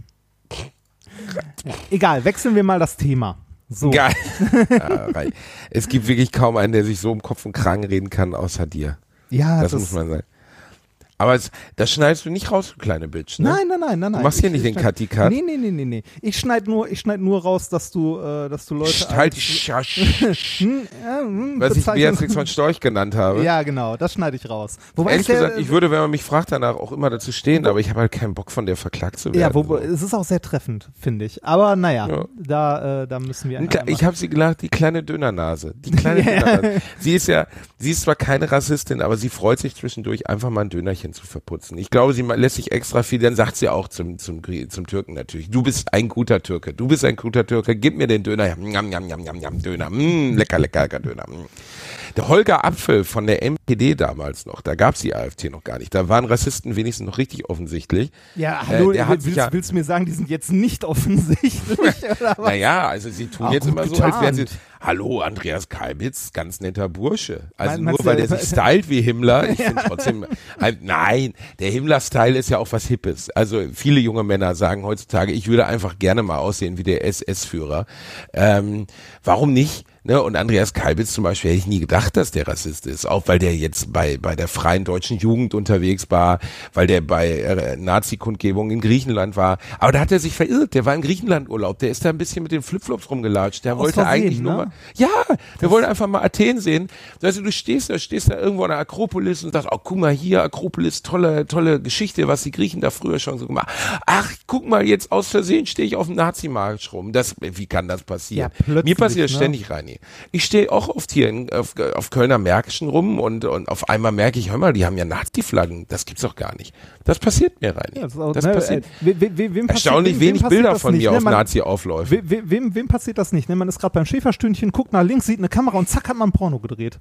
Egal, wechseln wir mal das Thema. So. Geil. Ja, rein. Es gibt wirklich kaum einen, der sich so um Kopf und Kragen reden kann, außer dir. Ja, Das, das, muss man sagen. Aber es, das schneidest du nicht raus, du kleine Bitch, ne? Nein, nein, nein, nein, nein. Du machst hier Ich- nicht ich den schneid- Cutty-Cut. Nee, nee, nee, nee, nee. Ich schneide nur, ich schneid nur raus, dass du, äh, dass du Leute. Halt die als- Schasch, Hm, ja, hm, was ich bezeichnen- Beatrix von Storch genannt habe. Ja, genau, das schneide ich raus. Wobei Ehrlich ich sehr- gesagt, ich würde, wenn man mich fragt, danach auch immer dazu stehen, aber ich habe halt keinen Bock, von der verklagt zu werden. Ja, wo, so. es ist auch sehr treffend, finde ich. Aber naja, Ja. da, äh, da müssen wir. Ein Kle- Ich habe sie gelacht, die kleine Dönernase. Die kleine Dönernase. Sie ist ja, sie ist zwar keine Rassistin, aber sie freut sich zwischendurch einfach mal ein Dönerchen zu verputzen. Ich glaube, sie ma- lässt sich extra viel, dann sagt sie auch zum, zum, Grie- zum Türken natürlich, du bist ein guter Türke, du bist ein guter Türke, gib mir den Döner. Njam, njam, njam, njam, njam, Döner. Mm, lecker, lecker, lecker Döner. Mm. Der Holger Apfel von der M P D damals noch, da gab's die AfD noch gar nicht. Da waren Rassisten wenigstens noch richtig offensichtlich. Ja, hallo, Äh, der hat willst, sich ja- willst du mir sagen, die sind jetzt nicht offensichtlich? Oder was? Naja, also sie tun Ah, jetzt gut immer so, als wären sie, getarnt. hallo, Andreas Kalbitz, ganz netter Bursche. Also Mein- nur meinst weil du- der sich stylt wie Himmler, ich finde trotzdem, halt, nein, der Himmler-Style ist ja auch was Hippes. Also viele junge Männer sagen heutzutage, ich würde einfach gerne mal aussehen wie der S S-Führer. Ähm, warum nicht? Ne, und Andreas Kalbitz zum Beispiel, hätte ich nie gedacht, dass der Rassist ist, auch weil der jetzt bei bei der Freien Deutschen Jugend unterwegs war, weil der bei äh, Nazi-Kundgebungen in Griechenland war. Aber da hat er sich verirrt, der war im Griechenland-Urlaub, der ist da ein bisschen mit den Flipflops rumgelatscht, der Aus wollte Versehen, eigentlich ne? nur mal, ja, der wollte einfach mal Athen sehen. Also du stehst da, stehst da irgendwo an der Akropolis und sagst, oh, guck mal hier, Akropolis, tolle, tolle Geschichte, was die Griechen da früher schon so gemacht haben. Ach, guck mal, jetzt aus Versehen stehe ich auf dem Nazimarkt rum. Das, wie kann das passieren? Ja, plötzlich, Mir passiert das ne? ständig, Reini. Ich stehe auch oft hier in, auf, auf Kölner Märkischen rum und, und auf einmal merke ich, hör mal, die haben ja Nazi-Flaggen. Das gibt's doch gar nicht. Das passiert mir, Reini. Ja, das ist auch, das ne, passiert. äh, we, we, we, wem passiert- Erstaunlich wem- wem wenig passiert Bilder das von nicht, mir ne? auf Man- Nazi-Aufläufen. We, we, wem, wem passiert das nicht? Ne? Man ist gerade beim Schäferstündchen, guckt nach links, sieht eine Kamera und zack hat man ein Porno gedreht.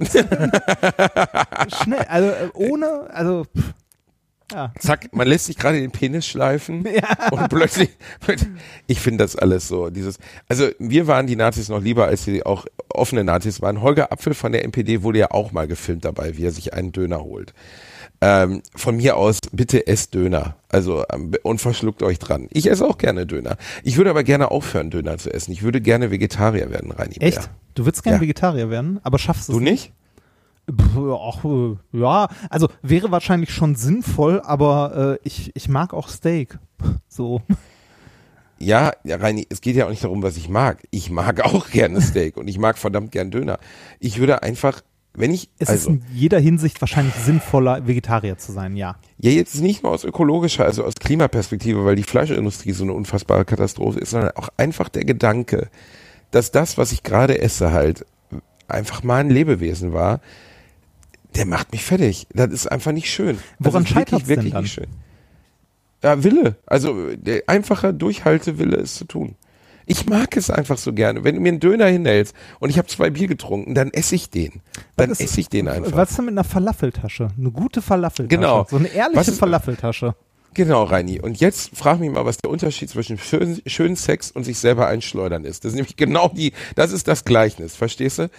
Schnell, also äh, ohne, also pff, ja. Zack, man lässt sich gerade den Penis schleifen und plötzlich, ich finde das alles so, dieses, also wir waren die Nazis noch lieber, als sie auch offene Nazis waren. Holger Apfel von der M P D wurde ja auch mal gefilmt dabei, wie er sich einen Döner holt. Ähm, von mir aus, bitte esst Döner. Also, ähm, und verschluckt euch dran. Ich esse auch gerne Döner. Ich würde aber gerne aufhören, Döner zu essen. Ich würde gerne Vegetarier werden, Reini Bär. Echt? Du würdest gerne Ja. Vegetarier werden, aber schaffst es Du nicht? Pff, ach, äh, ja, also wäre wahrscheinlich schon sinnvoll, aber äh, ich, ich mag auch Steak. So. Ja, ja, Reini, es geht ja auch nicht darum, was ich mag. Ich mag auch gerne Steak und ich mag verdammt gern Döner. Ich würde einfach, wenn ich, Es also, ist in jeder Hinsicht wahrscheinlich sinnvoller, Vegetarier zu sein, ja. ja, jetzt nicht nur aus ökologischer, also aus Klimaperspektive, weil die Fleischindustrie so eine unfassbare Katastrophe ist, sondern auch einfach der Gedanke, dass das, was ich gerade esse, halt einfach mal ein Lebewesen war, der macht mich fertig. Das ist einfach nicht schön. Woran das ist wirklich, scheitert's denn wirklich dann? nicht schön. Ja, Wille. Also der einfache Durchhaltewille ist zu tun. Ich mag es einfach so gerne. Wenn du mir einen Döner hinhältst und ich habe zwei Bier getrunken, dann esse ich den. Dann Was ist- esse ich den einfach. Was ist denn mit einer Falafeltasche? Eine gute Falafeltasche. Genau. So eine ehrliche Was ist- Falafeltasche. Genau, Reini. Und jetzt frag mich mal, was der Unterschied zwischen schön, schönen Sex und sich selber einschleudern ist. Das ist nämlich genau die, das ist das Gleichnis, verstehst du?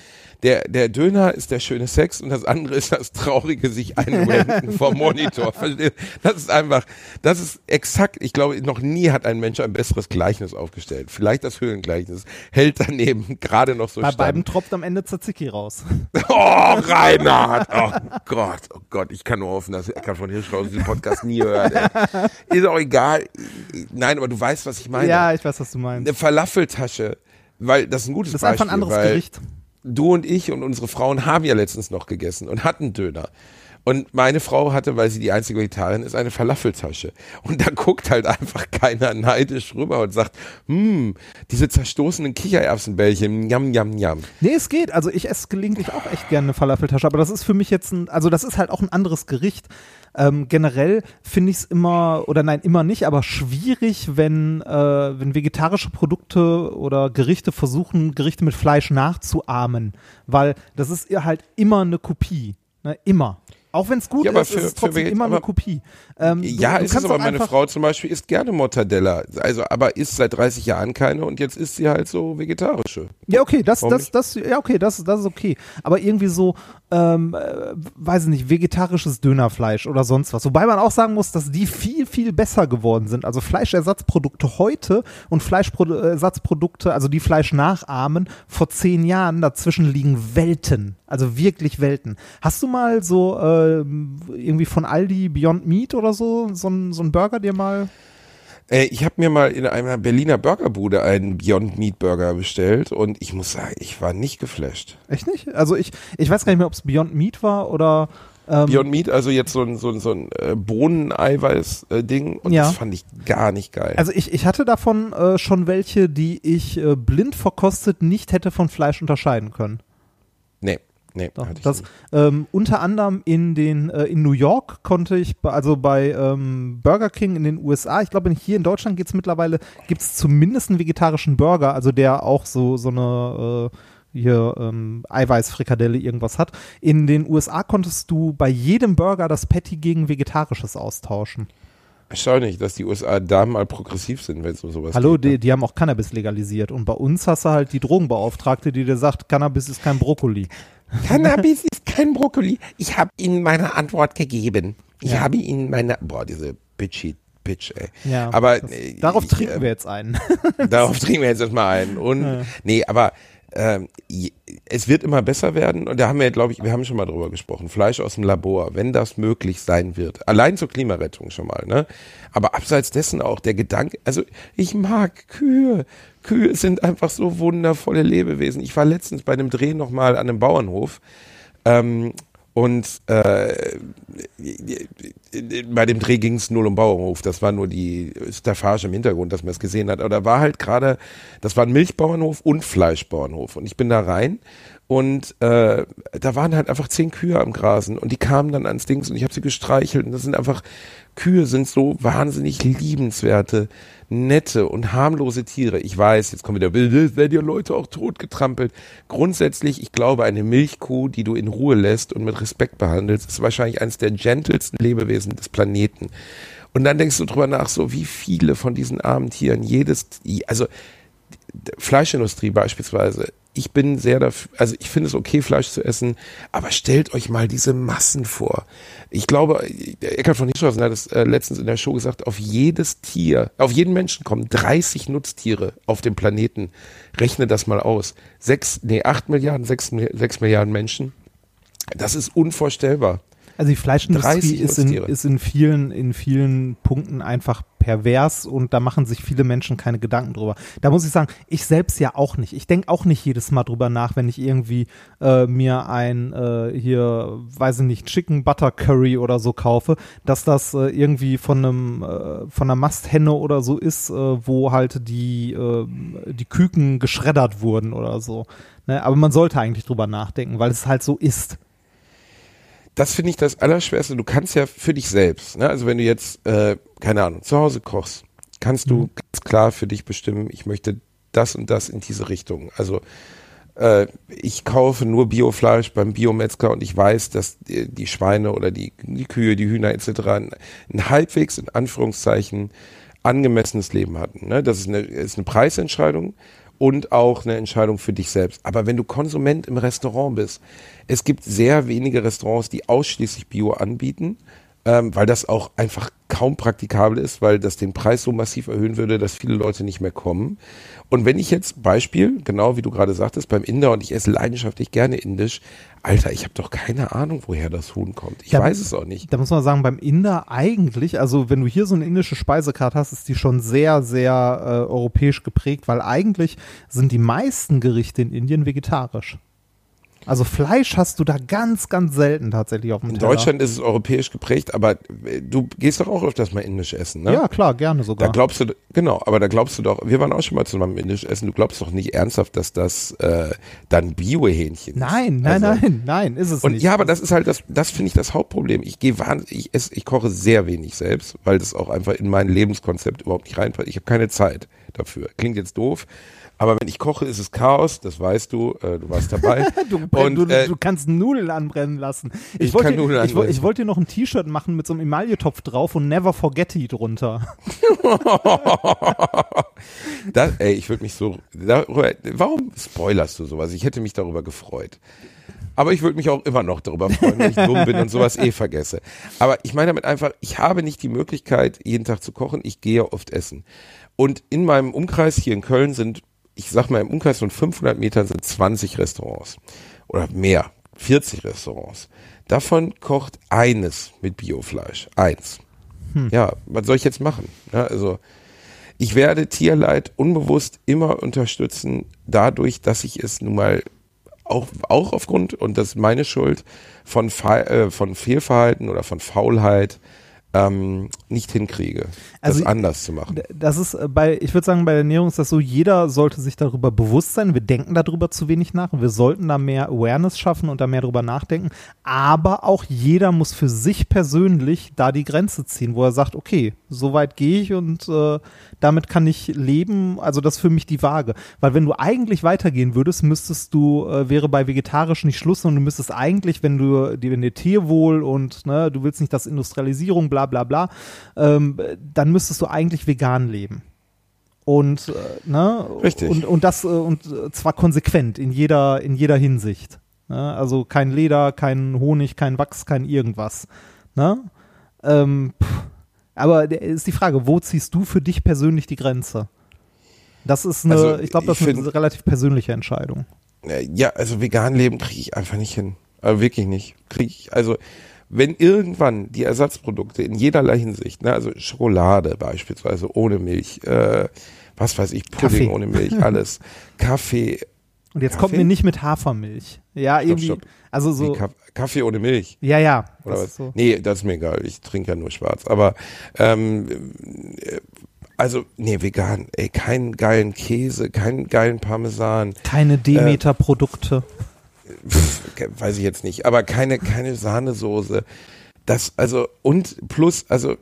der, der Döner ist der schöne Sex und das andere ist das traurige sich einblenden vom Monitor. Das ist einfach, das ist exakt, ich glaube, noch nie hat ein Mensch ein besseres Gleichnis aufgestellt. Vielleicht das Höhlengleichnis hält daneben gerade noch so Bei stand. beiden tropft am Ende Tzatziki raus. Oh, Reinhard! Oh Gott, oh Gott, ich kann nur hoffen, dass Eckhard von Hirschhausen diesen Podcast nie hört. Ey. Ist auch egal. Nein, aber du weißt, was ich meine. Ja, ich weiß, was du meinst. Eine Falafeltasche, weil das ist ein gutes Das ist Beispiel. einfach ein anderes weil Gericht. Du und ich und unsere Frauen haben ja letztens noch gegessen und hatten Döner. Und meine Frau hatte, weil sie die einzige Vegetarierin ist, eine Falafeltasche. Und da guckt halt einfach keiner neidisch rüber und sagt, hm, diese zerstoßenen Kichererbsenbällchen, njam, njam, njam. Nee, es geht. Also ich esse gelegentlich auch echt gerne eine Falafeltasche, aber das ist für mich jetzt ein, also das ist halt auch ein anderes Gericht. Ähm, generell finde ich es immer, oder nein, immer nicht, aber schwierig, wenn, äh, wenn vegetarische Produkte oder Gerichte versuchen, Gerichte mit Fleisch nachzuahmen, weil das ist ja halt immer eine Kopie, ne? Immer. Auch wenn es gut Ja, aber ist, für- ist es für trotzdem Veget- immer eine aber- Kopie. Ähm, Ja, du, du ist es kannst aber, auch meine einfach, Frau zum Beispiel isst gerne Mortadella, also aber isst seit dreißig Jahren keine und jetzt isst sie halt so vegetarische. Ja, okay, das, Warum das, das, ja, okay, das, das ist okay. Aber irgendwie so, ähm, äh, weiß ich nicht, vegetarisches Dönerfleisch oder sonst was. Wobei man auch sagen muss, dass die viel, viel besser geworden sind. Also Fleischersatzprodukte heute und Fleischersatzprodukte, also die Fleisch nachahmen, vor zehn Jahren, dazwischen liegen Welten. Also wirklich Welten. Hast du mal so ähm, irgendwie von Aldi Beyond Meat oder so, so ein, so ein Burger dir mal... Äh, ich habe mir mal in einer Berliner Burgerbude einen Beyond Meat Burger bestellt und ich muss sagen, ich war nicht geflasht. Echt nicht? Also ich, ich weiß gar nicht mehr, ob es Beyond Meat war oder... Ähm, Beyond Meat, also jetzt so ein, so ein, so ein äh, Bohnen-Eiweiß-Ding und Ja. das fand ich gar nicht geil. Also ich, ich hatte davon äh, schon welche, die ich äh, blind verkostet nicht hätte von Fleisch unterscheiden können. nee, nee, Doch, hatte ich das, nicht. ähm, unter anderem in den äh, in New York konnte ich, bei- also bei ähm, Burger King in den U S A, ich glaube hier in Deutschland gibt es mittlerweile, gibt es zumindest einen vegetarischen Burger, also der auch so, so eine äh, hier ähm, Eiweißfrikadelle irgendwas hat. In den U S A konntest du bei jedem Burger das Patty gegen Vegetarisches austauschen. Erstaunlich, dass die U S A da mal progressiv sind, wenn es um sowas Hallo, geht. die, die haben auch Cannabis legalisiert und bei uns hast du halt die Drogenbeauftragte, die dir sagt, Cannabis ist kein Brokkoli. Cannabis ist kein Brokkoli. Ich habe Ihnen meine Antwort gegeben. Ich Ja. habe Ihnen meine, boah, diese bitchy Bitch, ey. Ja, aber das, äh, darauf ich, trinken äh, wir jetzt einen. Darauf trinken wir jetzt erstmal ein. Und Ja. nee, aber ähm, je- es wird immer besser werden und da haben wir, glaube ich, wir haben schon mal drüber gesprochen. Fleisch aus dem Labor, wenn das möglich sein wird. Allein zur Klimarettung schon mal, ne? Aber abseits dessen auch der Gedanke, also ich mag Kühe. Kühe sind einfach so wundervolle Lebewesen. Ich war letztens bei einem Dreh nochmal an einem Bauernhof. Ähm, Und äh, bei dem Dreh ging es null um Bauernhof. Das war nur die Staffage im Hintergrund, dass man es gesehen hat. Aber da war halt gerade, das war ein Milchbauernhof und Fleischbauernhof. Und ich bin da rein und äh, da waren halt einfach zehn Kühe am Grasen. Und die kamen dann ans Dings und ich habe sie gestreichelt. Und das sind einfach, Kühe sind so wahnsinnig liebenswerte, nette und harmlose Tiere. Ich weiß, jetzt kommen wieder, werden ja Leute auch totgetrampelt. Grundsätzlich, ich glaube, eine Milchkuh, die du in Ruhe lässt und mit Respekt behandelst, ist wahrscheinlich eines der gentelsten Lebewesen des Planeten. Und dann denkst du drüber nach, so wie viele von diesen armen Tieren, jedes, also Fleischindustrie beispielsweise, ich bin sehr dafür, also ich finde es okay, Fleisch zu essen, aber stellt euch mal diese Massen vor. Ich glaube, der Eckhard von Hirschhausen hat es äh, letztens in der Show gesagt, auf jedes Tier, auf jeden Menschen kommen dreißig Nutztiere auf dem Planeten. Rechne das mal aus. Sechs, nee, acht Milliarden, sechs, sechs Milliarden Menschen. Das ist unvorstellbar. Also die Fleischindustrie dreißig ist in, Nutztiere. ist in vielen, in vielen Punkten einfach pervers und da machen sich viele Menschen keine Gedanken drüber. Da muss ich sagen, ich selbst ja auch nicht. Ich denke auch nicht jedes Mal drüber nach, wenn ich irgendwie äh, mir ein äh, hier, weiß ich nicht, Chicken Butter Curry oder so kaufe, dass das äh, irgendwie von einem äh, von einer Masthenne oder so ist, äh, wo halt die äh, die Küken geschreddert wurden oder so. Ne? Aber man sollte eigentlich drüber nachdenken, weil es halt so ist. Das finde ich das Allerschwerste. Du kannst ja für dich selbst, ne? Also wenn du jetzt, äh, keine Ahnung, zu Hause kochst, kannst du Mhm. ganz klar für dich bestimmen, ich möchte das und das in diese Richtung. Also äh, ich kaufe nur Biofleisch beim Biometzger und ich weiß, dass die, die Schweine oder die, die Kühe, die Hühner et cetera ein, ein halbwegs in Anführungszeichen angemessenes Leben hatten. Ne? Das ist eine, ist eine Preisentscheidung und auch eine Entscheidung für dich selbst. Aber wenn du Konsument im Restaurant bist, es gibt sehr wenige Restaurants, die ausschließlich Bio anbieten, ähm, weil das auch einfach kaum praktikabel ist, weil das den Preis so massiv erhöhen würde, dass viele Leute nicht mehr kommen. Und wenn ich jetzt, Beispiel, genau wie du gerade sagtest, beim Inder, und ich esse leidenschaftlich gerne indisch, Alter, ich habe doch keine Ahnung, woher das Huhn kommt. Ich da, weiß es auch nicht. Da muss man sagen, beim Inder eigentlich, also wenn du hier so eine indische Speisekarte hast, ist die schon sehr, sehr äh, europäisch geprägt, weil eigentlich sind die meisten Gerichte in Indien vegetarisch. Also Fleisch hast du da ganz, ganz selten tatsächlich auf dem In Teller. Deutschland ist es europäisch geprägt, aber du gehst doch auch öfters mal indisch essen, ne? Ja, klar, gerne sogar. Da glaubst du, genau, aber da glaubst du doch, wir waren auch schon mal zusammen indisch essen, du glaubst doch nicht ernsthaft, dass das äh, dann Bio-Hähnchen ist. Nein, nein, also, nein, nein, ist es und nicht. ja, aber das ist halt das, das finde ich das Hauptproblem. Ich gehe wahnsinnig, ich esse, ich koche sehr wenig selbst, weil das auch einfach in mein Lebenskonzept überhaupt nicht reinpasst. Ich habe keine Zeit dafür. Klingt jetzt doof. Aber wenn ich koche, ist es Chaos, das weißt du, äh, du warst dabei. du, und, du, äh, du kannst Nudeln anbrennen lassen. Ich, ich wollte, kann Nudeln ich, anbrennen. ich wollte dir noch ein T-Shirt machen mit so einem Emailletopf drauf und Never Forget It drunter. das, ey, ich würde mich so, darüber, warum spoilerst du sowas? Ich hätte mich darüber gefreut. Aber ich würde mich auch immer noch darüber freuen, wenn ich dumm bin und sowas eh vergesse. Aber ich meine damit einfach, ich habe nicht die Möglichkeit, jeden Tag zu kochen. Ich gehe oft essen. Und in meinem Umkreis hier in Köln sind, ich sag mal, im Umkreis von fünfhundert Metern sind zwanzig Restaurants. Oder mehr. vierzig Restaurants. Davon kocht eines mit Biofleisch. Eins. Hm. Ja, was soll ich jetzt machen? Ja, also, ich werde Tierleid unbewusst immer unterstützen, dadurch, dass ich es nun mal auch, auch aufgrund, und das ist meine Schuld, von, Fe- äh, von Fehlverhalten oder von Faulheit ähm, nicht hinkriege, Also das anders zu machen. Das ist bei, ich würde sagen, bei der Ernährung ist das so, jeder sollte sich darüber bewusst sein. Wir denken darüber zu wenig nach und wir sollten da mehr Awareness schaffen und da mehr drüber nachdenken. Aber auch jeder muss für sich persönlich da die Grenze ziehen, wo er sagt, okay, so weit gehe ich und äh, damit kann ich leben. Also das ist für mich die Waage. Weil wenn du eigentlich weitergehen würdest, müsstest du, äh, wäre bei vegetarisch nicht Schluss, sondern du müsstest eigentlich, wenn du, wenn dir Tierwohl und ne, du willst nicht, dass Industrialisierung, bla bla bla, ähm, dann müsstest du eigentlich vegan leben. Und, äh, ne? Richtig. Und, und das, äh, und zwar konsequent in jeder, in jeder Hinsicht. Ne? Also kein Leder, kein Honig, kein Wachs, kein irgendwas. Ne? Ähm, pff. Aber ist die Frage, wo ziehst du für dich persönlich die Grenze? Das ist eine, Also, ich glaube, das ich ist find, eine relativ persönliche Entscheidung. Ja, also vegan leben kriege ich einfach nicht hin. Also wirklich nicht. Kriege ich, also wenn irgendwann die Ersatzprodukte in jederlei Hinsicht, ne, also Schokolade beispielsweise ohne Milch, äh, was weiß ich, Pudding Kaffee. ohne Milch, alles, Kaffee. Und jetzt Kaffee? kommt mir nicht mit Hafermilch. Ja, Stopp, irgendwie, stopp. also so. Wie, Kaff- Kaffee ohne Milch. Ja, ja. Oder das was? ist so. Nee, das ist mir egal. Ich trinke ja nur schwarz. Aber ähm, äh, also, nee, vegan. Ey, keinen geilen Käse, keinen geilen Parmesan. Keine Demeter-Produkte. Pff, weiß ich jetzt nicht. Aber keine, keine Sahnesoße. Das, also, und plus, also,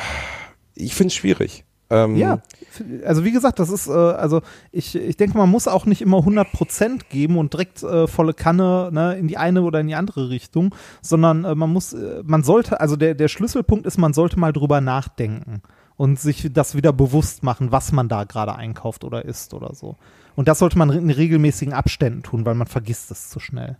ich finde es schwierig. Ähm, Ja, also wie gesagt, das ist, äh, also ich, ich denke, man muss auch nicht immer hundert Prozent geben und direkt äh, volle Kanne ne, in die eine oder in die andere Richtung, sondern äh, man muss, äh, man sollte, also der, der Schlüsselpunkt ist, man sollte mal drüber nachdenken und sich das wieder bewusst machen, was man da gerade einkauft oder isst oder so. Und das sollte man in regelmäßigen Abständen tun, weil man vergisst es zu schnell.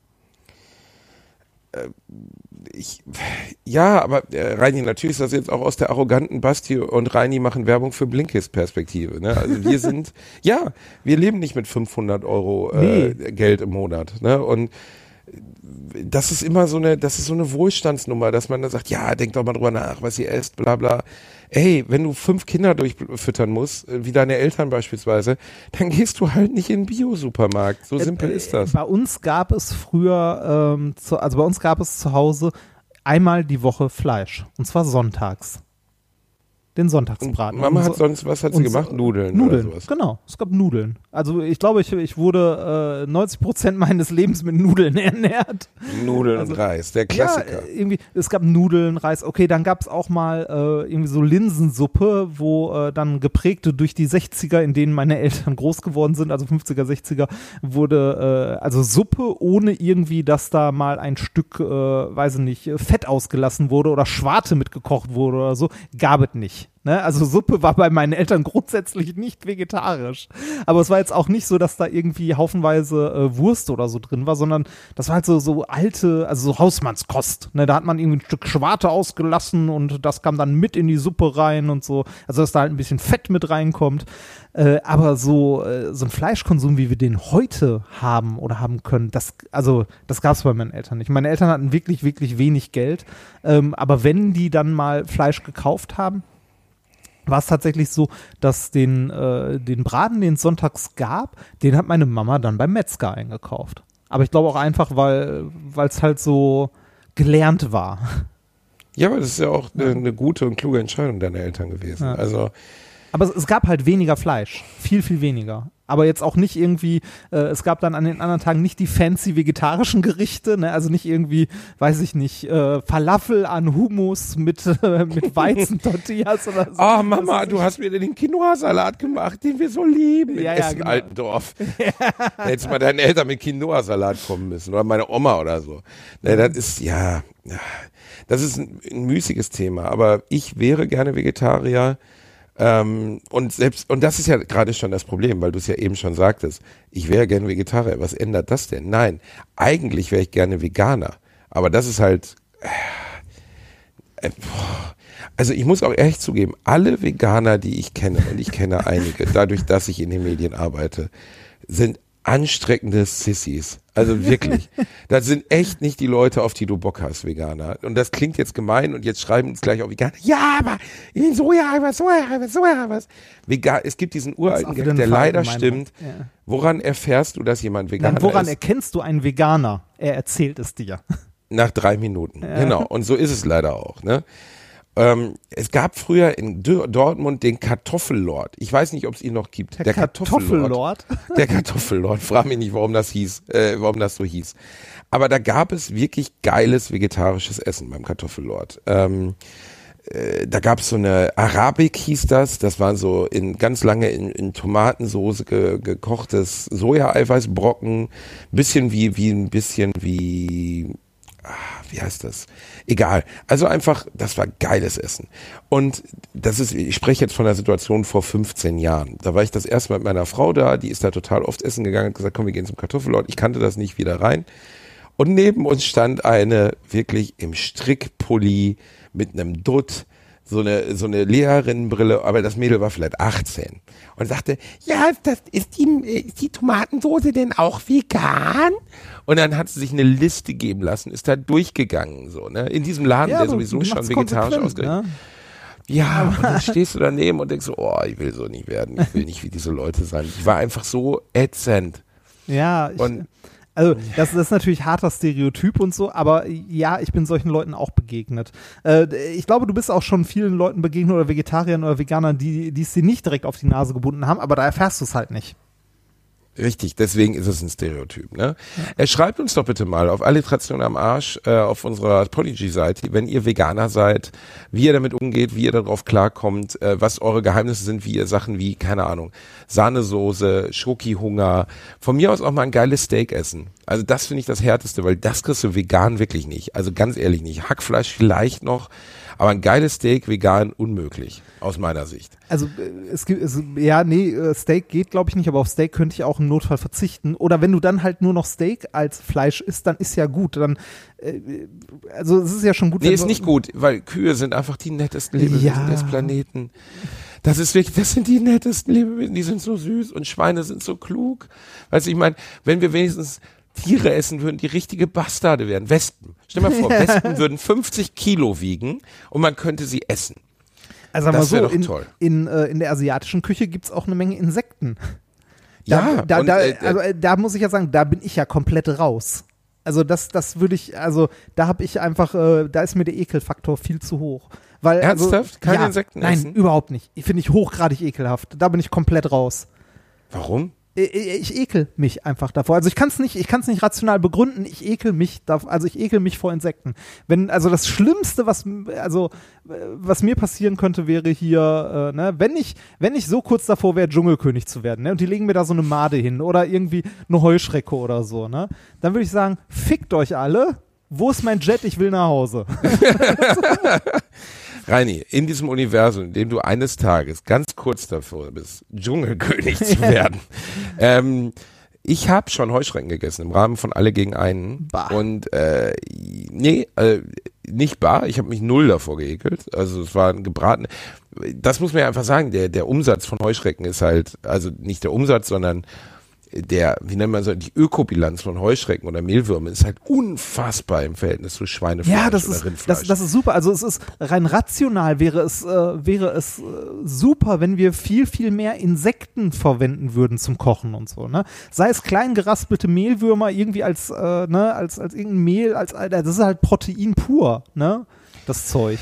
Ich, ja, aber äh, Reini, natürlich ist das jetzt auch aus der arroganten Basti und Reini machen Werbung für Blinkist-Perspektive. Ne? Also wir sind, ja, wir leben nicht mit fünfhundert Euro äh, Nee. Geld im Monat. Ne? Und das ist immer so eine, das ist so eine Wohlstandsnummer, dass man dann sagt, ja, denkt doch mal drüber nach, was ihr esst, bla bla. Ey, wenn du fünf Kinder durchfüttern musst, wie deine Eltern beispielsweise, dann gehst du halt nicht in den Bio-Supermarkt. So simpel Äh, ist das. Bei uns gab es früher, ähm, zu, also bei uns gab es zu Hause einmal die Woche Fleisch. Und zwar sonntags. Den Sonntagsbraten. Mama Und hat so- sonst, was hat sie und gemacht? so- Nudeln, Nudeln, oder sowas. genau. Es gab Nudeln. Also ich glaube, ich, ich wurde äh, neunzig Prozent meines Lebens mit Nudeln ernährt. Nudeln Also- und Reis, der Klassiker. Ja, irgendwie, es gab Nudeln, Reis. Okay, dann gab es auch mal äh, irgendwie so Linsensuppe, wo äh, dann geprägte durch die sechziger, in denen meine Eltern groß geworden sind, also fünfziger, sechziger, wurde äh, also Suppe, ohne irgendwie, dass da mal ein Stück, äh, weiß ich nicht, Fett ausgelassen wurde oder Schwarte mitgekocht wurde oder so, gab es nicht. nicht. Ne? Also Suppe war bei meinen Eltern grundsätzlich nicht vegetarisch. Aber es war jetzt auch nicht so, dass da irgendwie haufenweise äh, Wurst oder so drin war, sondern das war halt so, so alte, also so Hausmannskost. Ne? Da hat man irgendwie ein Stück Schwarte ausgelassen und das kam dann mit in die Suppe rein und so. Also dass da halt ein bisschen Fett mit reinkommt. Äh, aber so, äh, so ein Fleischkonsum, wie wir den heute haben oder haben können, das, also das gab es bei meinen Eltern nicht. Meine Eltern hatten wirklich, wirklich wenig Geld. Ähm, aber wenn die dann mal Fleisch gekauft haben, war es tatsächlich so, dass den, äh, den Braten, den es sonntags gab, den hat meine Mama dann beim Metzger eingekauft. Aber ich glaube auch einfach, weil es halt so gelernt war. Ja, aber das ist ja auch eine, eine gute und kluge Entscheidung deiner Eltern gewesen. Ja. Also Aber es, es gab halt weniger Fleisch. Viel, viel weniger. Aber jetzt auch nicht irgendwie, äh, es gab dann an den anderen Tagen nicht die fancy vegetarischen Gerichte, ne? Also nicht irgendwie, weiß ich nicht, äh, Falafel an Hummus mit, äh, mit Weizentortillas oder so. Oh Mama, du hast mir den Quinoa-Salat gemacht, den wir so lieben in Ja, ja, Essen-Altendorf. Genau. Da hättest mal deine Eltern mit Quinoa-Salat kommen müssen oder meine Oma oder so. Ne, das ist, ja, das ist ein, ein müßiges Thema, aber ich wäre gerne Vegetarier. Ähm, und selbst, und das ist ja gerade schon das Problem, weil du es ja eben schon sagtest, ich wäre gerne Vegetarier, was ändert das denn? Nein, eigentlich wäre ich gerne Veganer, aber das ist halt, äh, also ich muss auch ehrlich zugeben, alle Veganer, die ich kenne, und ich kenne einige, dadurch, dass ich in den Medien arbeite, sind anstreckende Sissys. Also wirklich. Das sind echt nicht die Leute, auf die du Bock hast, Veganer. Und das klingt jetzt gemein und jetzt schreiben uns gleich auch Veganer. Ja, aber ich bin Soja, Soja, Soja, was. Vegan, es gibt diesen uralten Gag, der leider stimmt. Ja. Woran erfährst du, dass jemand Veganer Nein, woran ist? erkennst du einen Veganer? Er erzählt es dir. Nach drei Minuten. Ja. Genau. Und so ist es leider auch, ne? Ähm, es gab früher in D- Dortmund den Kartoffellord. Ich weiß nicht, ob es ihn noch gibt. Der, der Kartoffellord? Der Kartoffellord. Frag mich nicht, warum das hieß, äh, warum das so hieß. Aber da gab es wirklich geiles vegetarisches Essen beim Kartoffellord. Ähm, äh, da gab es so eine Arabik, hieß das. Das war so in ganz lange in, in Tomatensoße ge, gekochtes Soja-Eiweißbrocken. Bisschen wie, wie ein bisschen wie Ah, wie heißt das? Egal. Also einfach, das war geiles Essen. Und das ist, ich spreche jetzt von der Situation vor fünfzehn Jahren. Da war ich das erste Mal mit meiner Frau da, die ist da total oft essen gegangen, hat gesagt, komm, wir gehen zum Kartoffellord. Ich kannte das nicht, wieder rein. Und neben uns stand eine wirklich im Strickpulli mit einem Dutt, so eine, so eine Lehrerinnenbrille, aber das Mädel war vielleicht achtzehn. Und sagte, ja, das ist die, ist die Tomatensoße denn auch vegan? Und dann hat sie sich eine Liste geben lassen, ist da durchgegangen, so, ne? In diesem Laden, ja, der sowieso schon vegetarisch ausgerichtet. Ne? Ja, und dann stehst du daneben und denkst so, oh, ich will so nicht werden, ich will nicht wie diese Leute sein. Ich war einfach so ätzend. Ja, ich, und also das, das ist natürlich harter Stereotyp und so, aber ja, ich bin solchen Leuten auch begegnet. Äh, ich glaube, du bist auch schon vielen Leuten begegnet oder Vegetariern oder Veganern, die, die es dir nicht direkt auf die Nase gebunden haben, aber da erfährst du es halt nicht. Richtig, deswegen ist es ein Stereotyp. Ne? Ja. Er schreibt uns doch bitte mal auf Alliteration am Arsch äh, auf unserer Podigy-Seite, wenn ihr Veganer seid, wie ihr damit umgeht, wie ihr darauf klarkommt, äh, was eure Geheimnisse sind, wie ihr Sachen wie, keine Ahnung, Sahnesoße, Schokihunger, von mir aus auch mal ein geiles Steak essen. Also das finde ich das Härteste, weil das kriegst du vegan wirklich nicht. Also ganz ehrlich nicht. Hackfleisch vielleicht noch, aber ein geiles Steak vegan unmöglich, aus meiner Sicht. Also es gibt, es, ja, nee, Steak geht glaube ich nicht, aber auf Steak könnte ich auch im Notfall verzichten. Oder wenn du dann halt nur noch Steak als Fleisch isst, dann ist ja gut. Dann, äh, also es ist ja schon gut. Nee, ist nicht gut, weil Kühe sind einfach die nettesten Lebewesen ja. des Planeten. Das ist wirklich, das sind die nettesten Lebewesen, die sind so süß und Schweine sind so klug. Weißt du, ich meine, wenn wir wenigstens Tiere essen würden, die richtige Bastarde wären. Wespen. Stell dir mal vor, Wespen würden fünfzig Kilo wiegen und man könnte sie essen. Also sagen wir so, doch in, toll. In, äh, in der asiatischen Küche gibt es auch eine Menge Insekten. Da, ja, da, und, da, äh, also, äh, da muss ich ja sagen, da bin ich ja komplett raus. Also das, das würde ich, also da habe ich einfach, äh, da ist mir der Ekelfaktor viel zu hoch. Weil, Ernsthaft? Also, Keine ja, Insekten nein, essen? Nein, überhaupt nicht. Finde ich hochgradig ekelhaft. Da bin ich komplett raus. Warum? Ich, ich ekel mich einfach davor. Also ich kann es nicht, ich kann es nicht rational begründen. Ich ekel mich, da, also ich ekel mich vor Insekten. Wenn, also das Schlimmste, was, also was mir passieren könnte, wäre hier, äh, ne, wenn ich, wenn ich so kurz davor wäre, Dschungelkönig zu werden, ne, und die legen mir da so eine Made hin oder irgendwie eine Heuschrecke oder so, ne, dann würde ich sagen, fickt euch alle. Wo ist mein Jet? Ich will nach Hause. Reini, in diesem Universum, in dem du eines Tages ganz kurz davor bist, Dschungelkönig zu werden, ähm, ich habe schon Heuschrecken gegessen im Rahmen von Alle gegen einen. Bah. Und äh, nee, äh, nicht bar. Ich habe mich null davor geekelt. Also es war ein gebraten. Das muss man ja einfach sagen. Der der Umsatz von Heuschrecken ist halt, also nicht der Umsatz, sondern der, wie nennt man so, die Ökobilanz von Heuschrecken oder Mehlwürmern ist halt unfassbar im Verhältnis zu Schweinefleisch Ja, das oder ist, Rindfleisch. das, das ist super. Also es ist rein rational wäre es, äh, wäre es äh, super, wenn wir viel, viel mehr Insekten verwenden würden zum Kochen und so, ne? Sei es klein geraspelte Mehlwürmer irgendwie als, äh, ne, als, als irgendein Mehl, als, das ist halt Protein pur, ne? Das Zeug.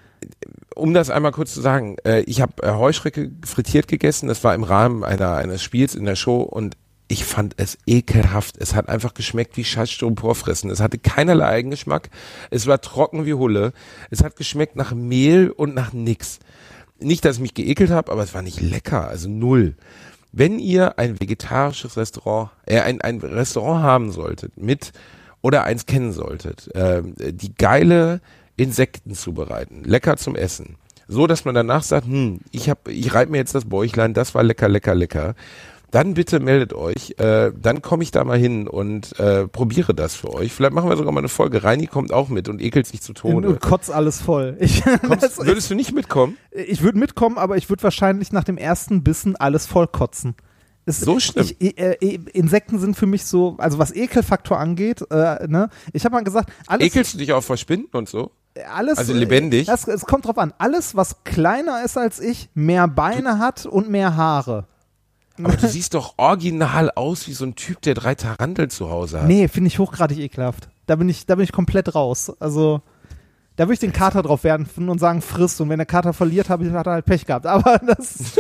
Um das einmal kurz zu sagen, äh, ich habe äh, Heuschrecke frittiert gegessen, das war im Rahmen einer eines Spiels in der Show und ich fand es ekelhaft. Es hat einfach geschmeckt wie scheiß Styroporfressen. Es hatte keinerlei Eigengeschmack. Es war trocken wie Hulle. Es hat geschmeckt nach Mehl und nach nix. Nicht, dass ich mich geekelt habe, aber es war nicht lecker, also null. Wenn ihr ein vegetarisches Restaurant, äh, ein, ein Restaurant haben solltet mit oder eins kennen solltet, äh, die geile Insekten zubereiten, lecker zum Essen, so dass man danach sagt, hm, ich hab, ich reibe mir jetzt das Bäuchlein, das war lecker, lecker, lecker. Dann bitte meldet euch, äh, dann komme ich da mal hin und äh, probiere das für euch. Vielleicht machen wir sogar mal eine Folge. Reini kommt auch mit und ekelt sich zu Tode. Und kotz alles voll. Ich, Kommst, das, würdest du nicht mitkommen? Ich würde mitkommen, aber ich würde wahrscheinlich nach dem ersten Bissen alles voll kotzen. Es, So schlimm. Ich, äh, äh, Insekten sind für mich so, also was Ekelfaktor angeht, äh, ne? Ich habe mal gesagt, alles, Ekelst du dich auch vor Spinnen und so? alles Also lebendig? Das, es kommt drauf an. Alles, was kleiner ist als ich, mehr Beine hat und mehr Haare. Aber du siehst doch original aus wie so ein Typ, der drei Taranteln zu Hause hat. Nee, finde ich hochgradig ekelhaft. Da bin ich, da bin ich komplett raus. Also, da würde ich den Kater drauf werfen und sagen, frisst. Und wenn der Kater verliert, hab ich, hat er halt Pech gehabt. Aber das.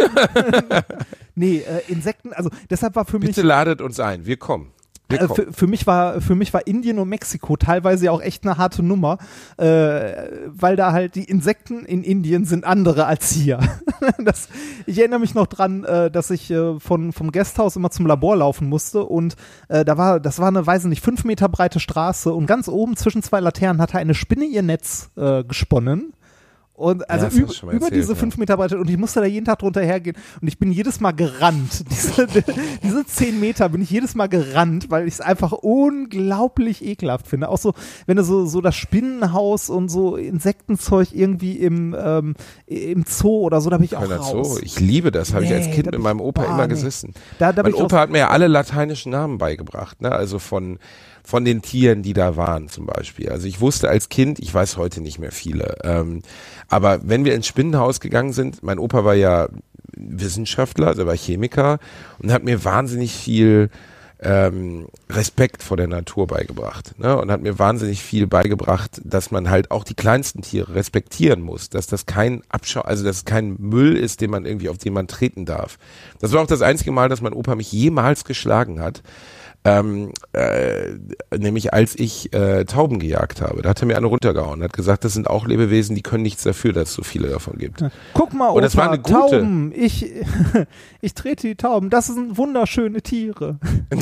nee, äh, Insekten, also deshalb war für mich. Bitte ladet uns ein, wir kommen. Wir Äh, kommen. für, für mich war für mich war Indien und Mexiko teilweise ja auch echt eine harte Nummer, äh, weil da halt die Insekten in Indien sind andere als hier. das, ich erinnere mich noch dran, äh, dass ich äh, von vom Gasthaus immer zum Labor laufen musste und äh, da war das war eine, weiß nicht, fünf Meter breite Straße und ganz oben zwischen zwei Laternen hatte eine Spinne ihr Netz äh, gesponnen. Und also Ja, das über, hast du schon mal über erzählt, diese ja. fünf Meter Breite und ich musste da jeden Tag drunter hergehen und ich bin jedes Mal gerannt. Diese, diese zehn Meter bin ich jedes Mal gerannt, weil ich es einfach unglaublich ekelhaft finde. Auch so, wenn du so, so das Spinnenhaus und so Insektenzeug irgendwie im, ähm, im Zoo oder so, da bin ich auch Kölner raus. Zoo. Ich liebe das, habe ich Nee, als Kind da mit bin meinem ich- Opa ah, immer nee. gesessen. Da, da bin Mein ich Opa raus. hat mir ja alle lateinischen Namen beigebracht, ne? Also von von den Tieren, die da waren zum Beispiel. Also ich wusste als Kind, ich weiß heute nicht mehr viele, ähm, aber wenn wir ins Spinnenhaus gegangen sind, mein Opa war ja Wissenschaftler, also er war Chemiker und hat mir wahnsinnig viel ähm, Respekt vor der Natur beigebracht, ne? Und hat mir wahnsinnig viel beigebracht, dass man halt auch die kleinsten Tiere respektieren muss, dass das kein Abschau, also dass es kein Müll ist, den man irgendwie, auf den man treten darf. Das war auch das einzige Mal, dass mein Opa mich jemals geschlagen hat. Ähm, äh, nämlich als ich äh, Tauben gejagt habe. Da hat er mir eine runtergehauen und hat gesagt, das sind auch Lebewesen, die können nichts dafür, dass es so viele davon gibt. Guck mal, Und Opa, das war eine gute. Tauben. Ich, ich trete die Tauben. Das sind wunderschöne Tiere.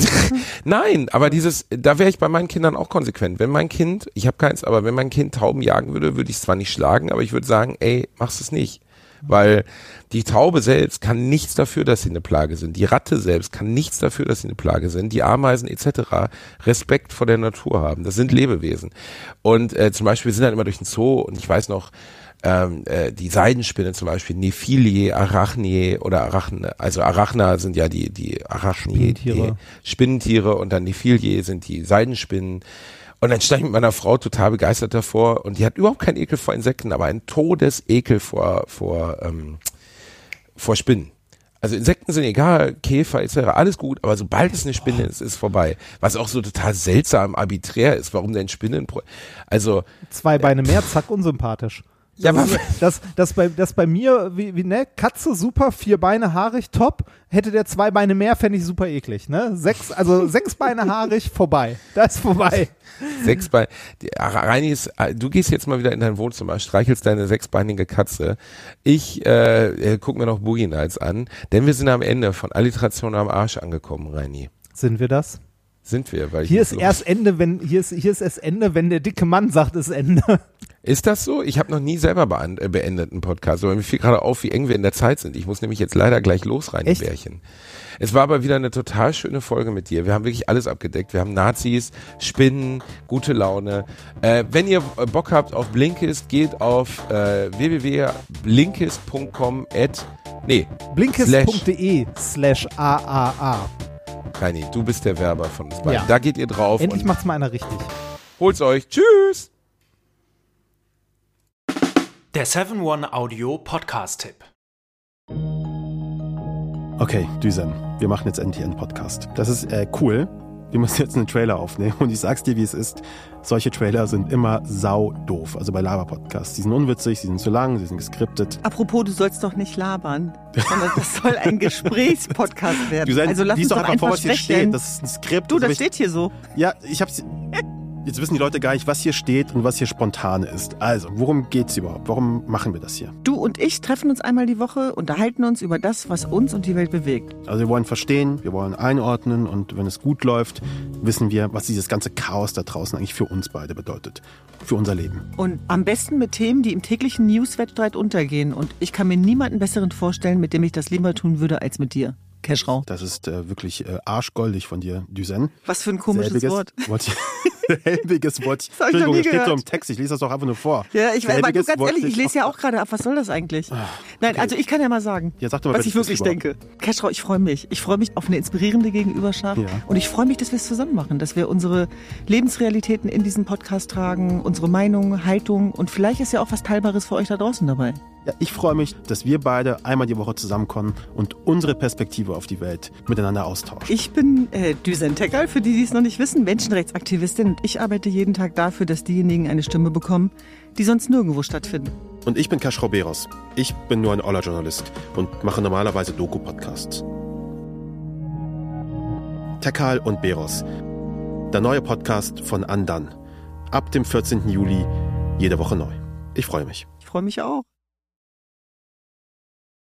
Nein, aber dieses, da wäre ich bei meinen Kindern auch konsequent. Wenn mein Kind, ich habe keins, aber wenn mein Kind Tauben jagen würde, würde ich es zwar nicht schlagen, aber ich würde sagen, ey, mach's es nicht. Weil die Taube selbst kann nichts dafür, dass sie eine Plage sind. Die Ratte selbst kann nichts dafür, dass sie eine Plage sind. Die Ameisen et cetera Respekt vor der Natur haben. Das sind Lebewesen. Und äh, zum Beispiel, wir sind dann immer durch den Zoo und ich weiß noch, ähm, äh, die Seidenspinne zum Beispiel, Nephilie, Arachnie oder Arachne, also Arachna sind ja die, die Arachnie, Spinnentiere. die Spinnentiere und dann Nephilie sind die Seidenspinnen. Und dann stand ich mit meiner Frau total begeistert davor und die hat überhaupt keinen Ekel vor Insekten, aber einen Todesekel vor, vor, ähm, vor Spinnen. Also Insekten sind egal, Käfer et cetera, alles gut, aber sobald es eine Spinne ist, ist vorbei. Was auch so total seltsam arbiträr ist, warum denn Spinnen, also Zwei Beine mehr, zack, unsympathisch. Ja, das, aber- das, das, bei, das bei mir, wie, wie ne, Katze super, vier Beine haarig, top. Hätte der zwei Beine mehr, fände ich super eklig, ne? Sechs, also sechs Beine haarig, vorbei. Das ist vorbei. sechs Beine. Reini ist, du gehst jetzt mal wieder in dein Wohnzimmer, streichelst deine sechsbeinige Katze. Ich äh, guck mir noch Boogie Nights an, denn wir sind am Ende von Alliteration am Arsch angekommen, Reini. Sind wir das? Sind wir, weil ich Hier muss ist los. erst Ende, wenn, hier ist, hier ist erst Ende, wenn der dicke Mann sagt, ist Ende. Ist das so? Ich habe noch nie selber bean- äh, beendet einen Podcast, aber mir fiel gerade auf, wie eng wir in der Zeit sind. Ich muss nämlich jetzt leider gleich los rein, die Bärchen. Es war aber wieder eine total schöne Folge mit dir. Wir haben wirklich alles abgedeckt. Wir haben Nazis, Spinnen, gute Laune. Äh, wenn ihr Bock habt auf Blinkist, geht auf äh, w w w punkt blinkist punkt com at nee, blinkist punkt de slash a a a. Reini, du bist der Werber von uns beiden. Ja. Da geht ihr drauf. Endlich und macht's mal einer richtig. holt's euch. Tschüss! Der seven One Audio Podcast-Tipp. Okay, Düsen, wir machen jetzt endlich einen Podcast. Das ist äh, cool. Wir müssen jetzt einen Trailer aufnehmen und ich sag's dir, wie es ist. Solche Trailer sind immer sau doof. Also bei Laber-Podcasts. Die sind unwitzig, sie sind zu lang, sie sind geskriptet. Apropos, du sollst doch nicht labern, sondern das soll ein Gesprächspodcast werden. Düsen, also lass lies uns doch doch einfach vor, einfach was hier sprechen. steht. Das ist ein Skript. Du, das das hab steht hier so. ich, Ja, ich hab's... Jetzt wissen die Leute gar nicht, was hier steht und was hier spontan ist. Also, worum geht's überhaupt? Warum machen wir das hier? Du und ich treffen uns einmal die Woche, unterhalten uns über das, was uns und die Welt bewegt. Also wir wollen verstehen, wir wollen einordnen und wenn es gut läuft, wissen wir, was dieses ganze Chaos da draußen eigentlich für uns beide bedeutet. Für unser Leben. Und am besten mit Themen, die im täglichen News-Wettstreit untergehen. Und ich kann mir niemanden besseren vorstellen, mit dem ich das lieber tun würde, als mit dir. Keschrau. Das ist äh, wirklich äh, arschgoldig von dir, Düsen. Was für ein komisches Selbiges Wort. Wort. Selbiges Wort. Das hab ich noch Entschuldigung, nie das steht so gehört. im Text. Ich lese das doch einfach nur vor. Ja, ich weiß, aber du, Selbiges ganz Wort ehrlich, ich steht lese ja auch gerade ab. Was soll das eigentlich? Nein, also ich kann ja mal sagen, Ja, sag doch mal, was ich was ist wirklich das überhaupt? denke. Keschrau, ich freue mich. Ich freue mich auf eine inspirierende Gegenüberschaft. Ja. Und ich freue mich, dass wir es zusammen machen. Dass wir unsere Lebensrealitäten in diesen Podcast tragen, unsere Meinung, Haltung. Und vielleicht ist ja auch was Teilbares für euch da draußen dabei. Ja, ich freue mich, dass wir beide einmal die Woche zusammenkommen und unsere Perspektive auf die Welt miteinander austauschen. Ich bin äh, Düsen Tekal, für die, die es noch nicht wissen, Menschenrechtsaktivistin. Und ich arbeite jeden Tag dafür, dass diejenigen eine Stimme bekommen, die sonst nirgendwo stattfinden. Und ich bin Keschrau Beros. Ich bin nur ein Oller-Journalist und mache normalerweise Doku-Podcasts. Tekal und Beros. Der neue Podcast von Andan. Ab dem vierzehnten Juli, jede Woche neu. Ich freue mich. Ich freue mich auch.